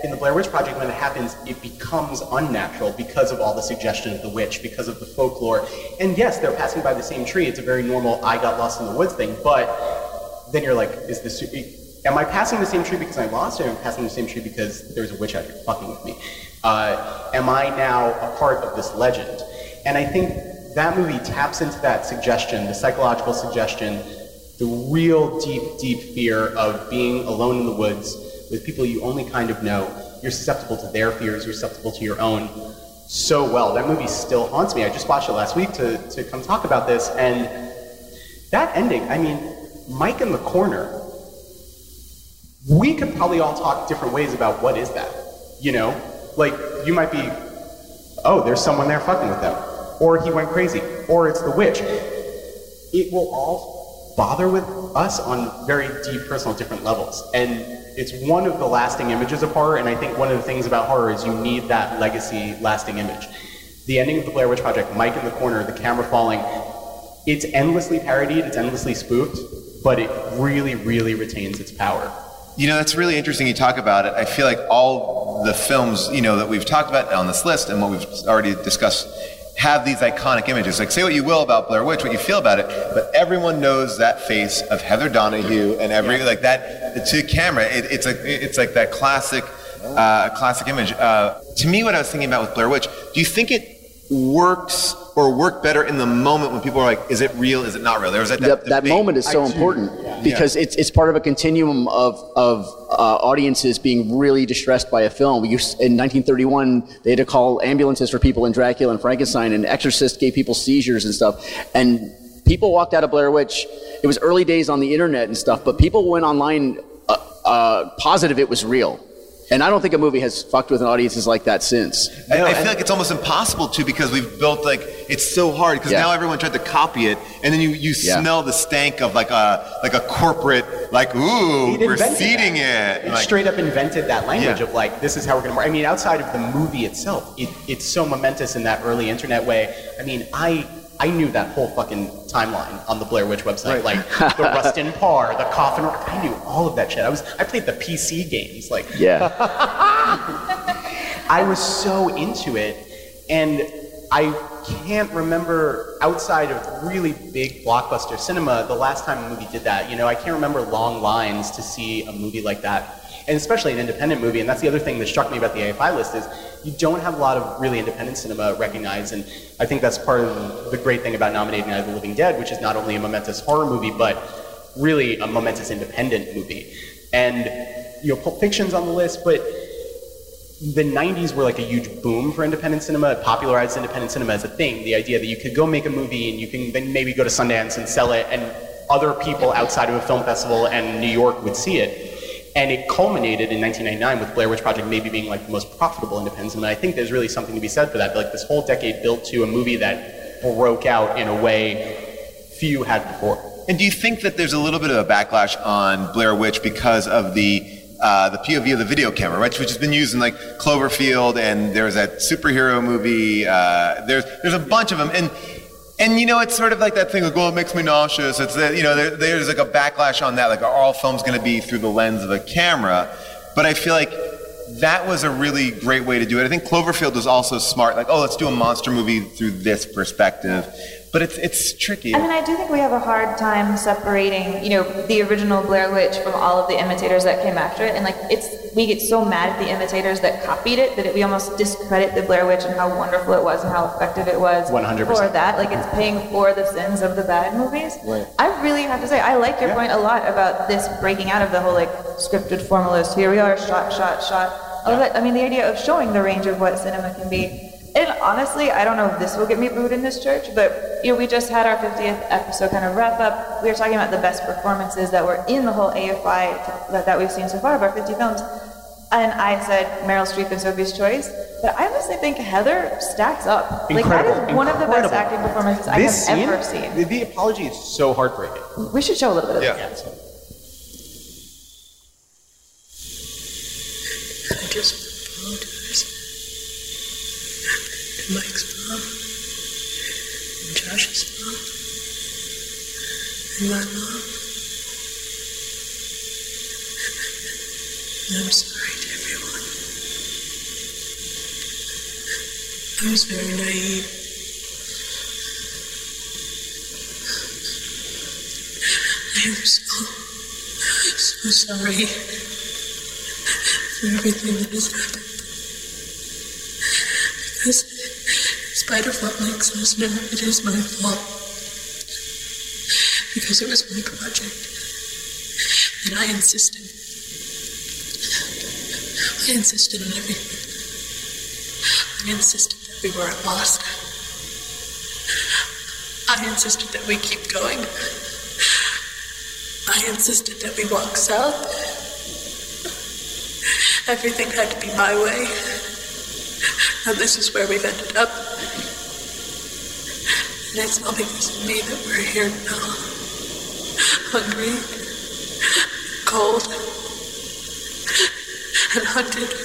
in the Blair Witch Project, when it happens, it becomes unnatural because of all the suggestion of the witch, because of the folklore. And yes, they're passing by the same tree. It's a very normal I got lost in the woods thing, but then you're like, am I passing the same tree because I lost, or am I passing the same tree because there's a witch out here fucking with me? Am I now a part of this legend? And I think that movie taps into that suggestion, the psychological suggestion, the real deep fear of being alone in the woods with people you only kind of know. You're susceptible to their fears, you're susceptible to your own so well. That movie still haunts me. I just watched it last week to come talk about this, and that ending, I mean, Mike in the corner, we could probably all talk different ways about what is that, you know? Like, you might be, oh, there's someone there fucking with them, or he went crazy, or it's the witch. It will all bother with us on very deep, personal, different levels. And it's one of the lasting images of horror, and I think one of the things about horror is you need that legacy, lasting image. The ending of the Blair Witch Project, Mike in the corner, the camera falling, it's endlessly parodied, it's endlessly spoofed, but it really, really retains its power. You know, that's really interesting you talk about it. I feel like all the films, you know, that we've talked about on this list and what we've already discussed have these iconic images. Like, say what you will about Blair Witch, what you feel about it, but everyone knows that face of Heather Donahue and like that to camera. It's like that classic image. To me, what I was thinking about with Blair Witch, do you think it works or worked better in the moment when people are like, is it real, is it not real? There was that moment is so important because it's part of a continuum of audiences being really distressed by a film. In 1931, they had to call ambulances for people in Dracula and Frankenstein, and Exorcist gave people seizures and stuff. And people walked out of Blair Witch. It was early days on the internet and stuff, but people went online positive it was real. And I don't think a movie has fucked with audiences like that since. I feel like it's almost impossible to, because we've built, like, it's so hard because now everyone tried to copy it, and then you smell the stank of like a corporate, like, ooh, we're seeding it. It straight up invented that language of like, this is how we're going to work. I mean, outside of the movie itself, it's so momentous in that early internet way. I mean, I knew that whole fucking timeline on the Blair Witch website, like the Rustin Parr, the Coffin. I knew all of that shit. I played the PC games, like. Yeah. I was so into it, and I can't remember outside of really big blockbuster cinema the last time a movie did that. You know, I can't remember long lines to see a movie like that. And especially an independent movie, and that's the other thing that struck me about the AFI list is you don't have a lot of really independent cinema recognized, and I think that's part of the great thing about nominating Night of the Living Dead, which is not only a momentous horror movie, but really a momentous independent movie. And, you know, Pulp Fiction's on the list, but the 90s were like a huge boom for independent cinema. It popularized independent cinema as a thing, the idea that you could go make a movie and you can then maybe go to Sundance and sell it, and other people outside of a film festival and New York would see it. And it culminated in 1999 with Blair Witch Project maybe being like the most profitable independent cinema. I think there's really something to be said for that. Like this whole decade built to a movie that broke out in a way few had before. And do you think that there's a little bit of a backlash on Blair Witch because of the POV of the video camera, right? Which has been used in like Cloverfield, and there's that superhero movie. There's a bunch of them, and you know, it's sort of like that thing like, well, it makes me nauseous. It's that, you know, there's like a backlash on that. Like, are all films going to be through the lens of a camera? But I feel like that was a really great way to do it. I think Cloverfield was also smart. Like, oh, let's do a monster movie through this perspective. But it's tricky. I mean, I do think we have a hard time separating, you know, the original Blair Witch from all of the imitators that came after it. And like, we get so mad at the imitators that copied it that we almost discredit the Blair Witch and how wonderful it was and how effective it was 100%. For that. Like, it's paying for the sins of the bad movies. Right. I really have to say, I like your point a lot about this breaking out of the whole like scripted formalist. Here we are, shot. All of that. I mean, the idea of showing the range of what cinema can be. And honestly, I don't know if this will get me booed in this church, but you know, we just had our 50th episode kind of wrap up. We were talking about the best performances that were in the whole AFI that we've seen so far of our 50 films. And I said Meryl Streep and Sophie's Choice, but I honestly think Heather stacks up. Incredible. Like, that is one of the best acting performances I have ever seen. The apology is so heartbreaking. We should show a little bit of that. Yeah. I just apologize. Mike's mom, and Josh's mom, and my mom. And I'm sorry to everyone. I was very naive. I am so sorry for everything that has happened. Because in spite of what makes us know, it is my fault. Because it was my project. And I insisted. I insisted on everything. I insisted that we weren't lost. I insisted that we keep going. I insisted that we walk south. Everything had to be my way. And this is where we've ended up. And it's all because of me that we're here now. Hungry, cold, and hunted.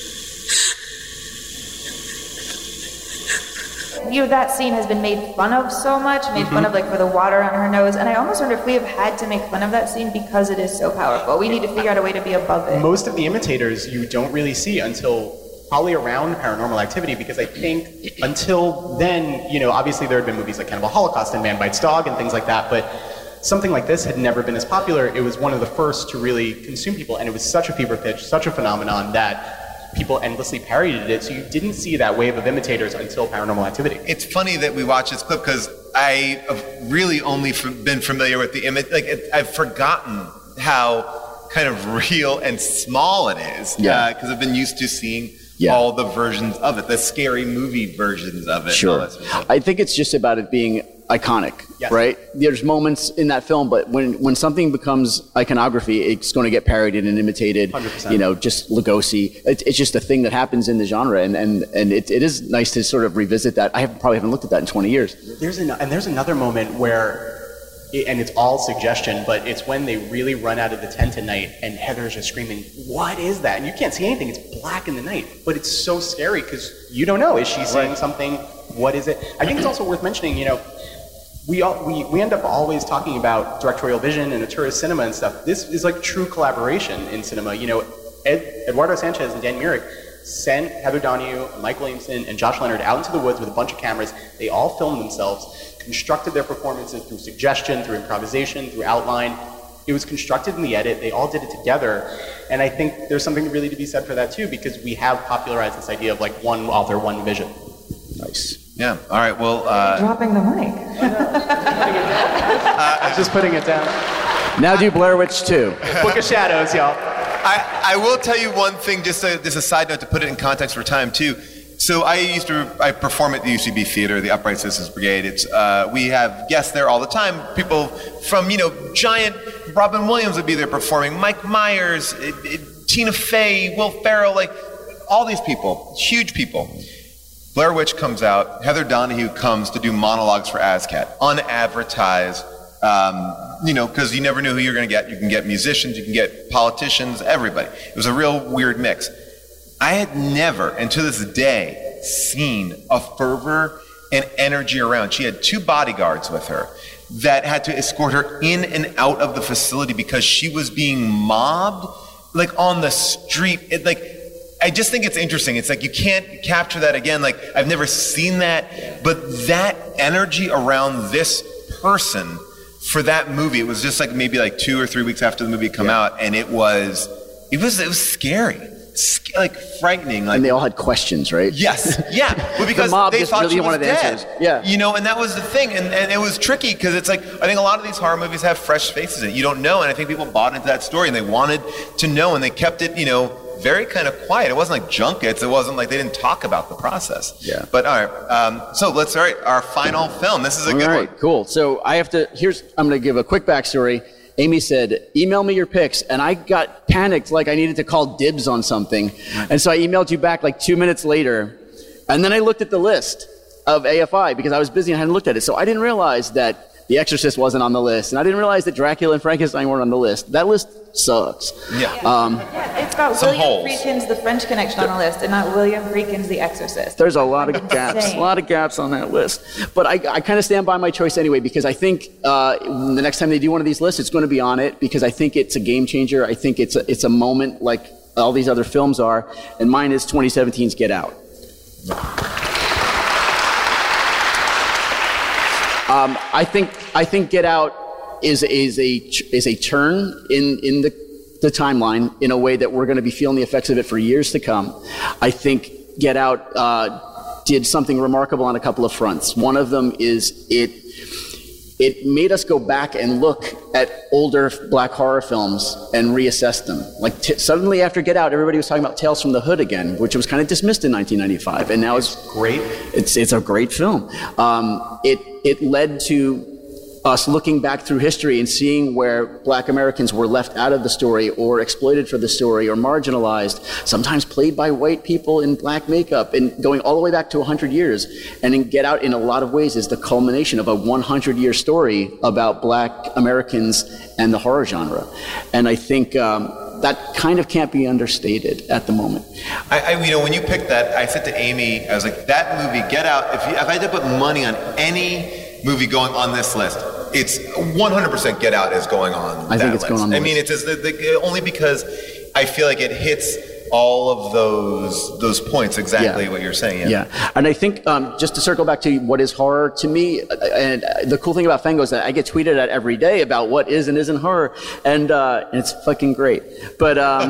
That scene has been made fun of so much, made fun of like for the water on her nose, and I almost wonder if we have had to make fun of that scene because it is so powerful. We need to figure out a way to be above it. Most of the imitators you don't really see until probably around Paranormal Activity, because I think until then, obviously there had been movies like Cannibal Holocaust and Man Bites Dog and things like that, but something like this had never been as popular. It was one of the first to really consume people, and it was such a fever pitch, such a phenomenon that people endlessly parodied it, so you didn't see that wave of imitators until Paranormal Activity. It's funny that we watch this clip because I have really only been familiar with the image. I've forgotten how kind of real and small it is. Yeah. Because I've been used to seeing all the versions of it, the scary movie versions of it. Sure. I think it's just about it being iconic, right? There's moments in that film, but when something becomes iconography, it's going to get parodied and imitated. 100%. Just Lugosi. It's just a thing that happens in the genre, and it is nice to sort of revisit that. I probably haven't looked at that in 20 years. There's another moment where, and it's all suggestion, but it's when they really run out of the tent at night, and Heather's just screaming, "What is that?" And you can't see anything. It's black in the night, but it's so scary because you don't know. Is she seeing something? What is it? I think it's also worth mentioning, we end up always talking about directorial vision and auteur cinema and stuff. This is like true collaboration in cinema. Eduardo Sanchez and Dan Myrick sent Heather Donahue, Mike Williamson, and Josh Leonard out into the woods with a bunch of cameras. They all filmed themselves, constructed their performances through suggestion, through improvisation, through outline. It was constructed in the edit. They all did it together. And I think there's something really to be said for that too, because we have popularized this idea of like one author, one vision. Nice. Yeah. All right. Well, dropping the mic. I was just putting it down. Now do Blair Witch 2. Book of Shadows, y'all. I will tell you one thing, just a side note to put it in context for time too. So I perform at the UCB Theater, the Upright Citizens Brigade. We have guests there all the time. People from giant. Robin Williams would be there performing. Mike Myers, Tina Fey, Will Ferrell, like all these people, huge people. Blair Witch comes out. Heather Donahue comes to do monologues for ASCAT, unadvertised. Because you never knew who you're going to get. You can get musicians, you can get politicians, everybody. It was a real weird mix. I had never, and to this day, seen a fervor and energy around. She had 2 bodyguards with her that had to escort her in and out of the facility because she was being mobbed, like on the street. I just think it's interesting. It's like you can't capture that again. Like I've never seen that, but that energy around this person for that movie, it was just like maybe like 2 or 3 weeks after the movie had come out, and it was scary. Like frightening. And they all had questions, right? Yes, yeah. But because the mob they just thought really she was wanted dead. answers. Yeah. And that was the thing. And it was tricky because it's like, I think a lot of these horror movies have fresh faces in it. You don't know. And I think people bought into that story and they wanted to know, and they kept it, very kind of quiet. It wasn't like junkets. It wasn't like they didn't talk about the process. Yeah. But all right. Our final film. This is a good one. Cool. So I'm going to give a quick backstory. Amy said, email me your picks. And I got panicked like I needed to call dibs on something. And so I emailed you back like 2 minutes later. And then I looked at the list of AFI because I was busy and hadn't looked at it. So I didn't realize that The Exorcist wasn't on the list. And I didn't realize that Dracula and Frankenstein weren't on the list. That list sucks. Yeah. It's got William Friedkin's The French Connection on the list and not William Friedkin's The Exorcist. There's a lot of gaps on that list. But I kind of stand by my choice anyway, because I think the next time they do one of these lists, it's going to be on it, because I think it's a game changer. I think it's a moment like all these other films are. And mine is 2017's Get Out. I think Get Out is a turn in the timeline in a way that we're going to be feeling the effects of it for years to come. I think Get Out did something remarkable on a couple of fronts. One of them is it made us go back and look at older black horror films and reassess them. Like suddenly after Get Out, everybody was talking about Tales from the Hood again, which was kind of dismissed in 1995, and now it's great. It's a great film. It led to us looking back through history and seeing where black Americans were left out of the story or exploited for the story or marginalized, sometimes played by white people in black makeup, and going all the way back to 100 years. And in Get Out, in a lot of ways, is the culmination of a 100-year story about black Americans and the horror genre. And I think that kind of can't be understated at the moment. When you picked that, I said to Amy, I was like, that movie, Get Out, if I had to put money on any movie going on this list, it's 100% Get Out is going on. I think it's going on the list. It's only because I feel like it hits all of those points exactly what you're saying. Yeah, and I think just to circle back to what is horror to me, and the cool thing about Fango is that I get tweeted at every day about what is and isn't horror, and it's fucking great. But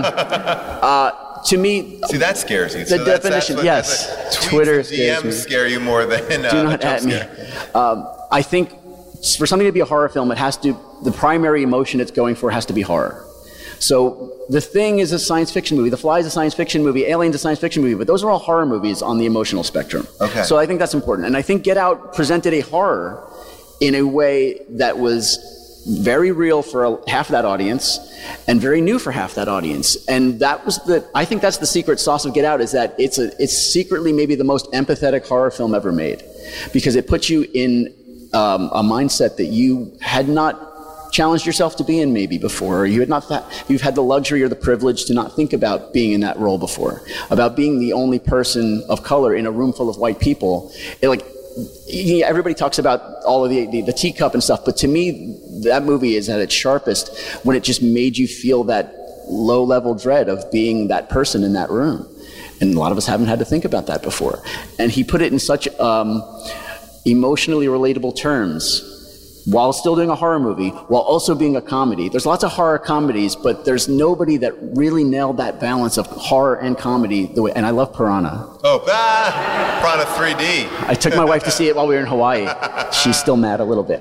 to me, see, that scares you. The definition, yes. Twitter scares me. Scare you more than do not at me. I think for something to be a horror film, the primary emotion it's going for has to be horror. So The Thing is a science fiction movie. The Fly is a science fiction movie. Alien's a science fiction movie. But those are all horror movies on the emotional spectrum. Okay. So I think that's important. And I think Get Out presented a horror in a way that was very real for half that audience and very new for half that audience. And that was I think that's the secret sauce of Get Out, is that it's secretly maybe the most empathetic horror film ever made, because it puts you in a mindset that you had not challenged yourself to be in maybe before, or you've had the luxury or the privilege to not think about being in that role before, about being the only person of color in a room full of white people. Everybody talks about all of the teacup and stuff, but to me, that movie is at its sharpest when it just made you feel that low-level dread of being that person in that room. And a lot of us haven't had to think about that before. And he put it in such emotionally relatable terms, while still doing a horror movie, while also being a comedy. There's lots of horror comedies, but there's nobody that really nailed that balance of horror and comedy the way. And I love Piranha. Oh, Piranha 3D. I took my wife to see it while we were in Hawaii. She's still mad a little bit.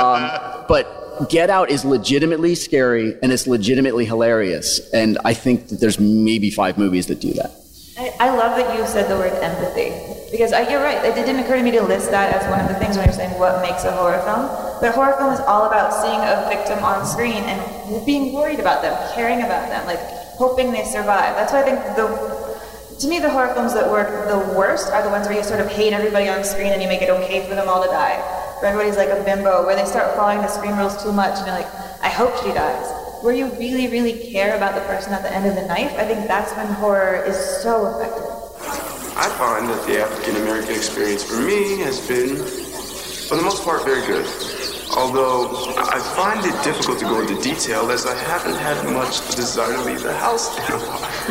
But Get Out is legitimately scary, and it's legitimately hilarious. And I think that there's maybe 5 movies that do that. I love that you said the word empathy, because you're right. It didn't occur to me to list that as one of the things when you're saying what makes a horror film. But a horror film is all about seeing a victim on screen and being worried about them, caring about them, hoping they survive. That's why I think to me the horror films that work the worst are the ones where you sort of hate everybody on screen and you make it okay for them all to die. Where everybody's like a bimbo, where they start following the screen rules too much and you're like, I hope she dies. Where you really, really care about the person at the end of the knife, I think that's when horror is so effective. I find that the African-American experience for me has been, for the most part, very good. Although I find it difficult to go into detail, as I haven't had much desire to leave the house now.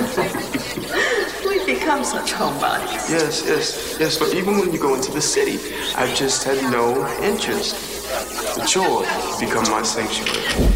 We've become such homebodies. Yes. But even when you go into the city, I've just had no interest. The chore has become my sanctuary.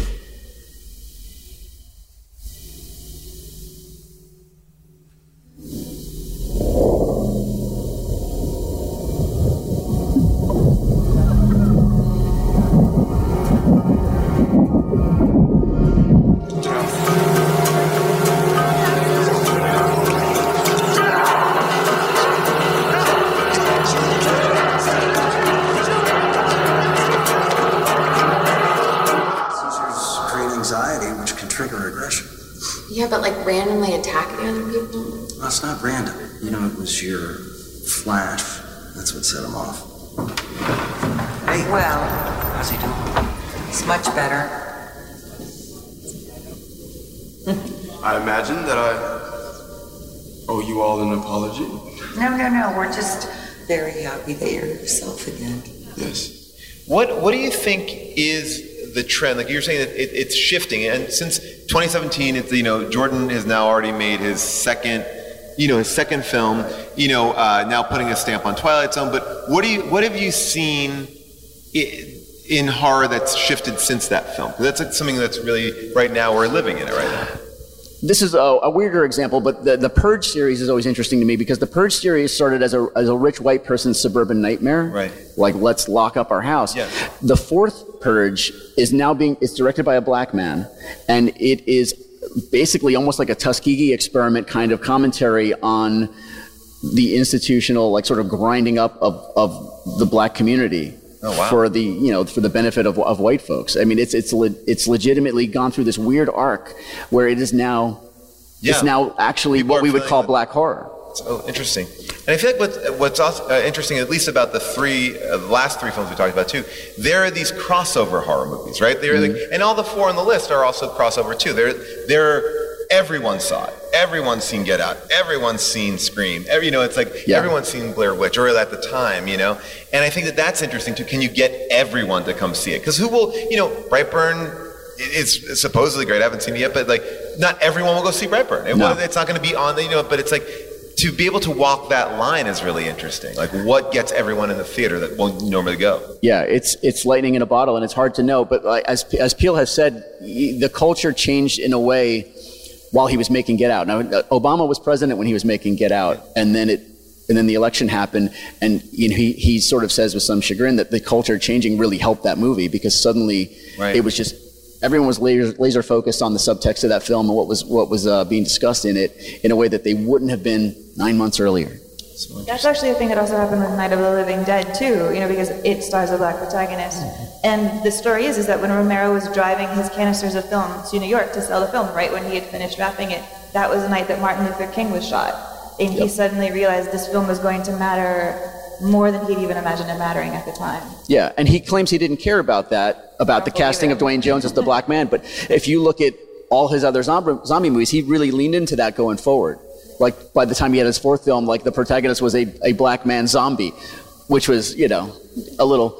Yeah, but randomly attacking other people? Well, it's not random. It was your flash. That's what set him off. Hey. Well, how's he doing? It's much better. I imagine that I owe you all an apology. No. We're just very happy that you're yourself again. Yes. What do you think is the trend? You're saying that it's shifting, and since 2017, it's Jordan has now already made his second film. Now putting a stamp on Twilight Zone. But what have you seen in horror that's shifted since that film? Because that's like something that's really, right now, we're living in it right now. This is a weirder example, but the Purge series is always interesting to me because the Purge series started as a rich white person's suburban nightmare. Right. Like, let's lock up our house. Yeah. The fourth Purge is now it's directed by a black man, and it is basically almost like a Tuskegee experiment kind of commentary on the institutional, like, sort of grinding up of the black community. Oh, wow. For the benefit of white folks. I mean, it's legitimately gone through this weird arc where it is now, it's now actually People what we would call black horror. Oh, interesting. And I feel like what's also interesting, at least about the last three films we talked about too, there are these crossover horror movies, right? They're like, and all the four on the list are also crossover too. Everyone saw it. Everyone's seen Get Out. Everyone's seen Scream. It's like everyone's seen Blair Witch, or at the time, And I think that's interesting too. Can you get everyone to come see it? Because who will, Brightburn is supposedly great. I haven't seen it yet, but like, not everyone will go see Brightburn. It's not going to be on but it's like, to be able to walk that line is really interesting. Like, what gets everyone in the theater that won't normally go? Yeah, it's lightning in a bottle, and it's hard to know. But like, as Peele has said, the culture changed in a way while he was making Get Out. Now, Obama was president when he was making Get Out, and then the election happened, and he sort of says with some chagrin that the culture changing really helped that movie, because suddenly it was just everyone was laser focused on the subtext of that film and what was being discussed in it in a way that they wouldn't have been 9 months earlier. That's actually a thing that also happened with Night of the Living Dead too, because it stars a black protagonist. And the story is that when Romero was driving his canisters of film to New York to sell the film, right when he had finished wrapping it, that was the night that Martin Luther King was shot. And he suddenly realized this film was going to matter more than he'd even imagined it mattering at the time. Yeah, and he claims he didn't care about that, about the casting of Dwayne Jones as the black man, but if you look at all his other zombie movies, he really leaned into that going forward. Like, by the time he had his fourth film, like, the protagonist was a black man zombie, which was, a little...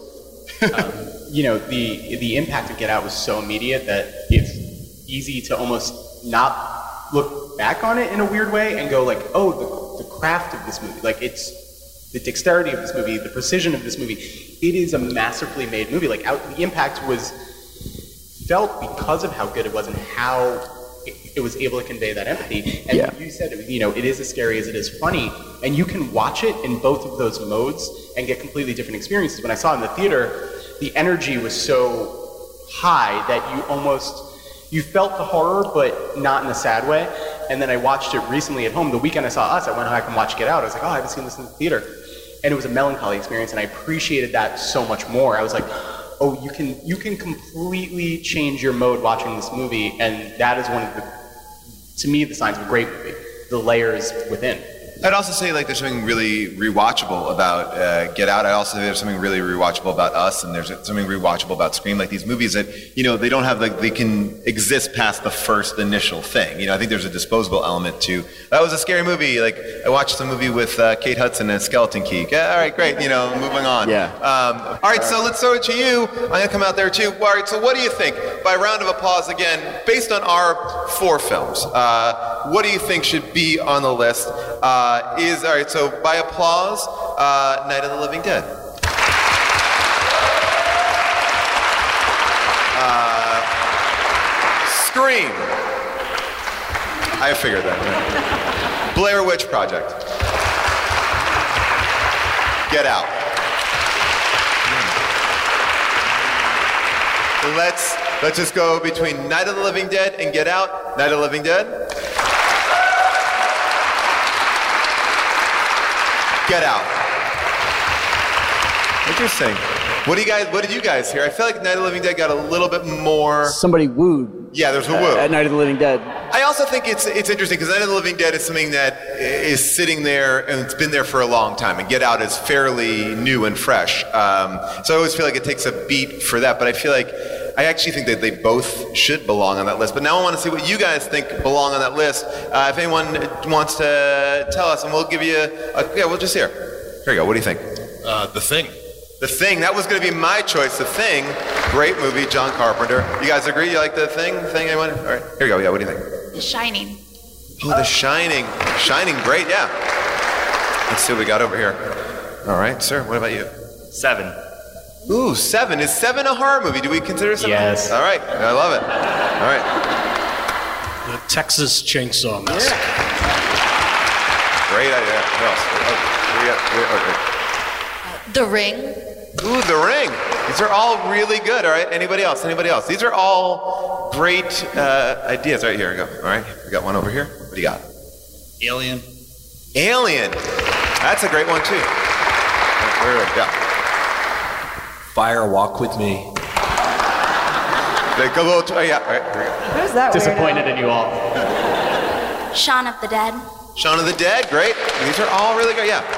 the impact of Get Out was so immediate that it's easy to almost not look back on it in a weird way and go like, oh, the craft of this movie, like, it's the dexterity of this movie, the precision of this movie. It is a masterfully made movie. Like, the impact was felt because of how good it was and how it was able to convey that empathy. And you said, it is as scary as it is funny, and you can watch it in both of those modes and get completely different experiences. When I saw it in the theater, the energy was so high that you felt the horror, but not in a sad way. And then I watched it recently at home. The weekend I saw Us, I went back and watched Get Out. I was like, oh, I haven't seen this in the theater. And it was a melancholy experience, and I appreciated that so much more. I was like, oh, you can completely change your mode watching this movie, and that is one of to me, the signs of a great movie, the layers within. I'd also say, like, there's something really rewatchable about Get Out. I also say there's something really rewatchable about Us, and there's something rewatchable about Scream. Like, these movies that, they don't have, like, they can exist past the first initial thing. I think there's a disposable element to, that was a scary movie. Like, I watched a movie with Kate Hudson and Skeleton Key. Yeah, all right, great, moving on. Yeah. All right, so let's throw it to you. I'm going to come out there, too. All right, so what do you think? By round of applause, again, based on our 4 films, what do you think should be on the list? All right, so by applause, Night of the Living Dead. Scream. I figured that. Right? Blair Witch Project. Get Out. Let's just go between Night of the Living Dead and Get Out. Night of the Living Dead. Get Out. Interesting. What did you guys hear? I feel like Night of the Living Dead got a little bit more... Somebody wooed. Yeah, there's a woo. At Night of the Living Dead. I also think it's interesting because Night of the Living Dead is something that is sitting there and it's been there for a long time, and Get Out is fairly new and fresh. So I always feel like it takes a beat for that, but I actually think that they both should belong on that list. But now I want to see what you guys think belong on that list. If anyone wants to tell us, and we'll give you we'll just hear. Here you go. What do you think? The Thing. The Thing. That was going to be my choice. The Thing. Great movie, John Carpenter. You guys agree? You like The Thing? Anyone? All right. Here you go. Yeah, what do you think? The Shining. Oh, The Shining. Shining, great, yeah. Let's see what we got over here. All right, sir, what about you? 7. Ooh, 7. Is 7 a horror movie? Do we consider 7? Yes. All right. I love it. All right. The Texas Chainsaw Massacre. Great idea. What else? The Ring. Ooh, The Ring. These are all really good. All right. Anybody else? These are all great ideas. Right here we go. All right. We got one over here. What do you got? Alien. That's a great one too. Yeah. Fire Walk With Me. Yeah. All right. Here we go. Who's that Disappointed in you all. Shaun of the Dead. Shaun of the Dead. Great. These are all really good. Yeah.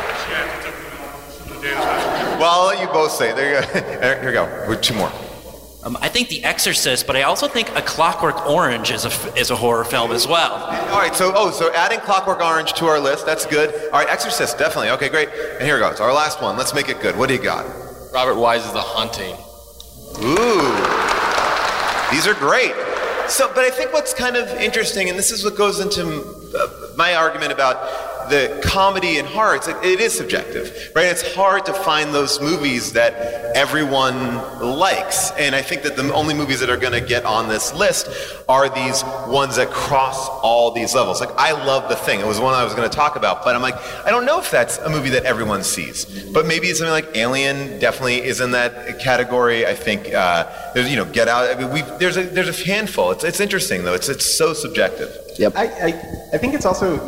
Well, I'll let you both say it. There you go. Here we go. With 2 more. I think The Exorcist, but I also think A Clockwork Orange is a horror film as well. All right, so adding Clockwork Orange to our list, that's good. All right, Exorcist, definitely. Okay, great. And here we go. It's our last one. Let's make it good. What do you got? Robert Wise's The Haunting. Ooh, these are great. So, but I think what's kind of interesting, and this is what goes into my argument about the comedy and horror, it is subjective, right? It's hard to find those movies that everyone likes. And I think that the only movies that are going to get on this list are these ones that cross all these levels. Like, I love The Thing. It was one I was going to talk about, but I'm like, I don't know if that's a movie that everyone sees. But maybe something like Alien definitely is in that category. I think there's, Get Out. I mean, there's a handful. It's interesting though. It's so subjective. Yep. I think it's also,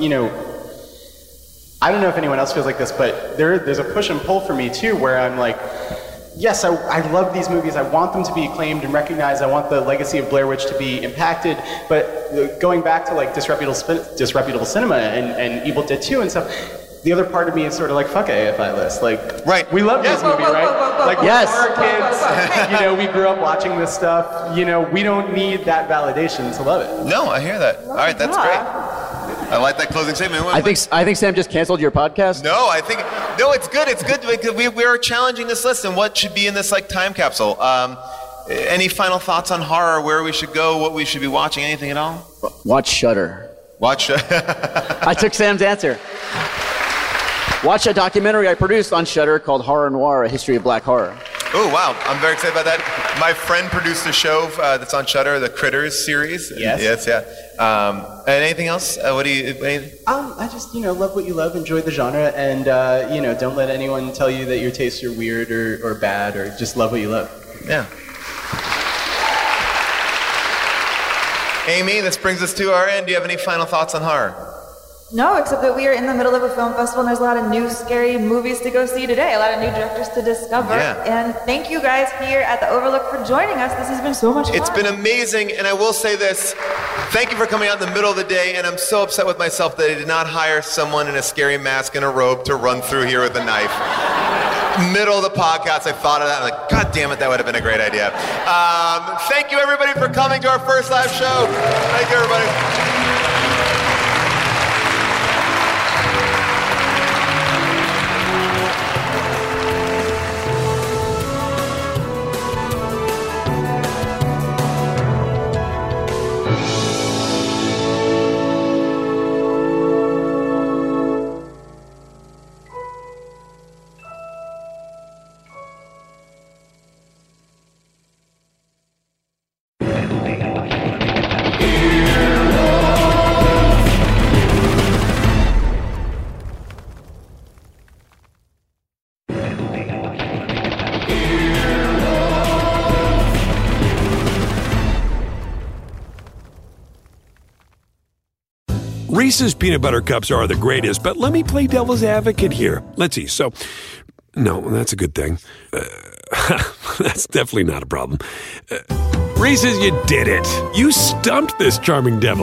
I don't know if anyone else feels like this, but there's a push and pull for me too, where I'm like, yes, I love these movies. I want them to be acclaimed and recognized. I want the legacy of Blair Witch to be impacted. But going back to like disreputable cinema and Evil Dead 2 and stuff, the other part of me is sort of like, fuck AFI list. Like, right. We love this movie, right? Like, yes. We're kids. We grew up watching this stuff. We don't need that validation to love it. No, I hear that. All right, that's great. I like that closing statement. I think Sam just canceled your podcast. No, it's good. It's good because we are challenging this list and what should be in this like time capsule. Any final thoughts on horror? Where we should go? What we should be watching? Anything at all? Watch Shudder. I took Sam's answer. Watch a documentary I produced on Shudder called Horror Noir: A History of Black Horror. Oh, wow. I'm very excited about that. My friend produced a show that's on Shudder, the Critters series. Yes. Yeah. And anything else? Anything? I just, love what you love, enjoy the genre, and, don't let anyone tell you that your tastes are weird or bad, or just love what you love. Yeah. Amy, this brings us to our end. Do you have any final thoughts on horror? No, except that we are in the middle of a film festival and there's a lot of new scary movies to go see today, a lot of new directors to discover. Yeah. And thank you guys here at the Overlook for joining us. This has been so much fun. It's been amazing, and I will say this. Thank you for coming out in the middle of the day, and I'm so upset with myself that I did not hire someone in a scary mask and a robe to run through here with a knife. Middle of the podcast, I thought of that. I'm like, God damn it, that would have been a great idea. Thank you, everybody, for coming to our first live show. Thank you, everybody. Reese's Peanut Butter Cups are the greatest, but let me play devil's advocate here. Let's see. So, no, that's a good thing. That's definitely not a problem. Reese's, you did it. You stumped this charming devil.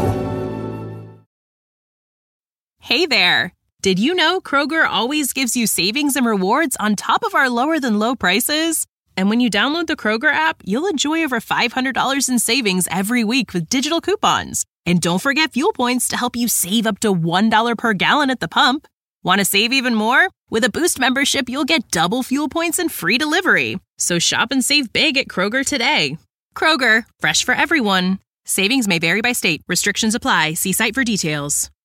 Hey there. Did you know Kroger always gives you savings and rewards on top of our lower-than-low prices? And when you download the Kroger app, you'll enjoy over $500 in savings every week with digital coupons. And don't forget fuel points to help you save up to $1 per gallon at the pump. Want to save even more? With a Boost membership, you'll get double fuel points and free delivery. So shop and save big at Kroger today. Kroger, fresh for everyone. Savings may vary by state. Restrictions apply. See site for details.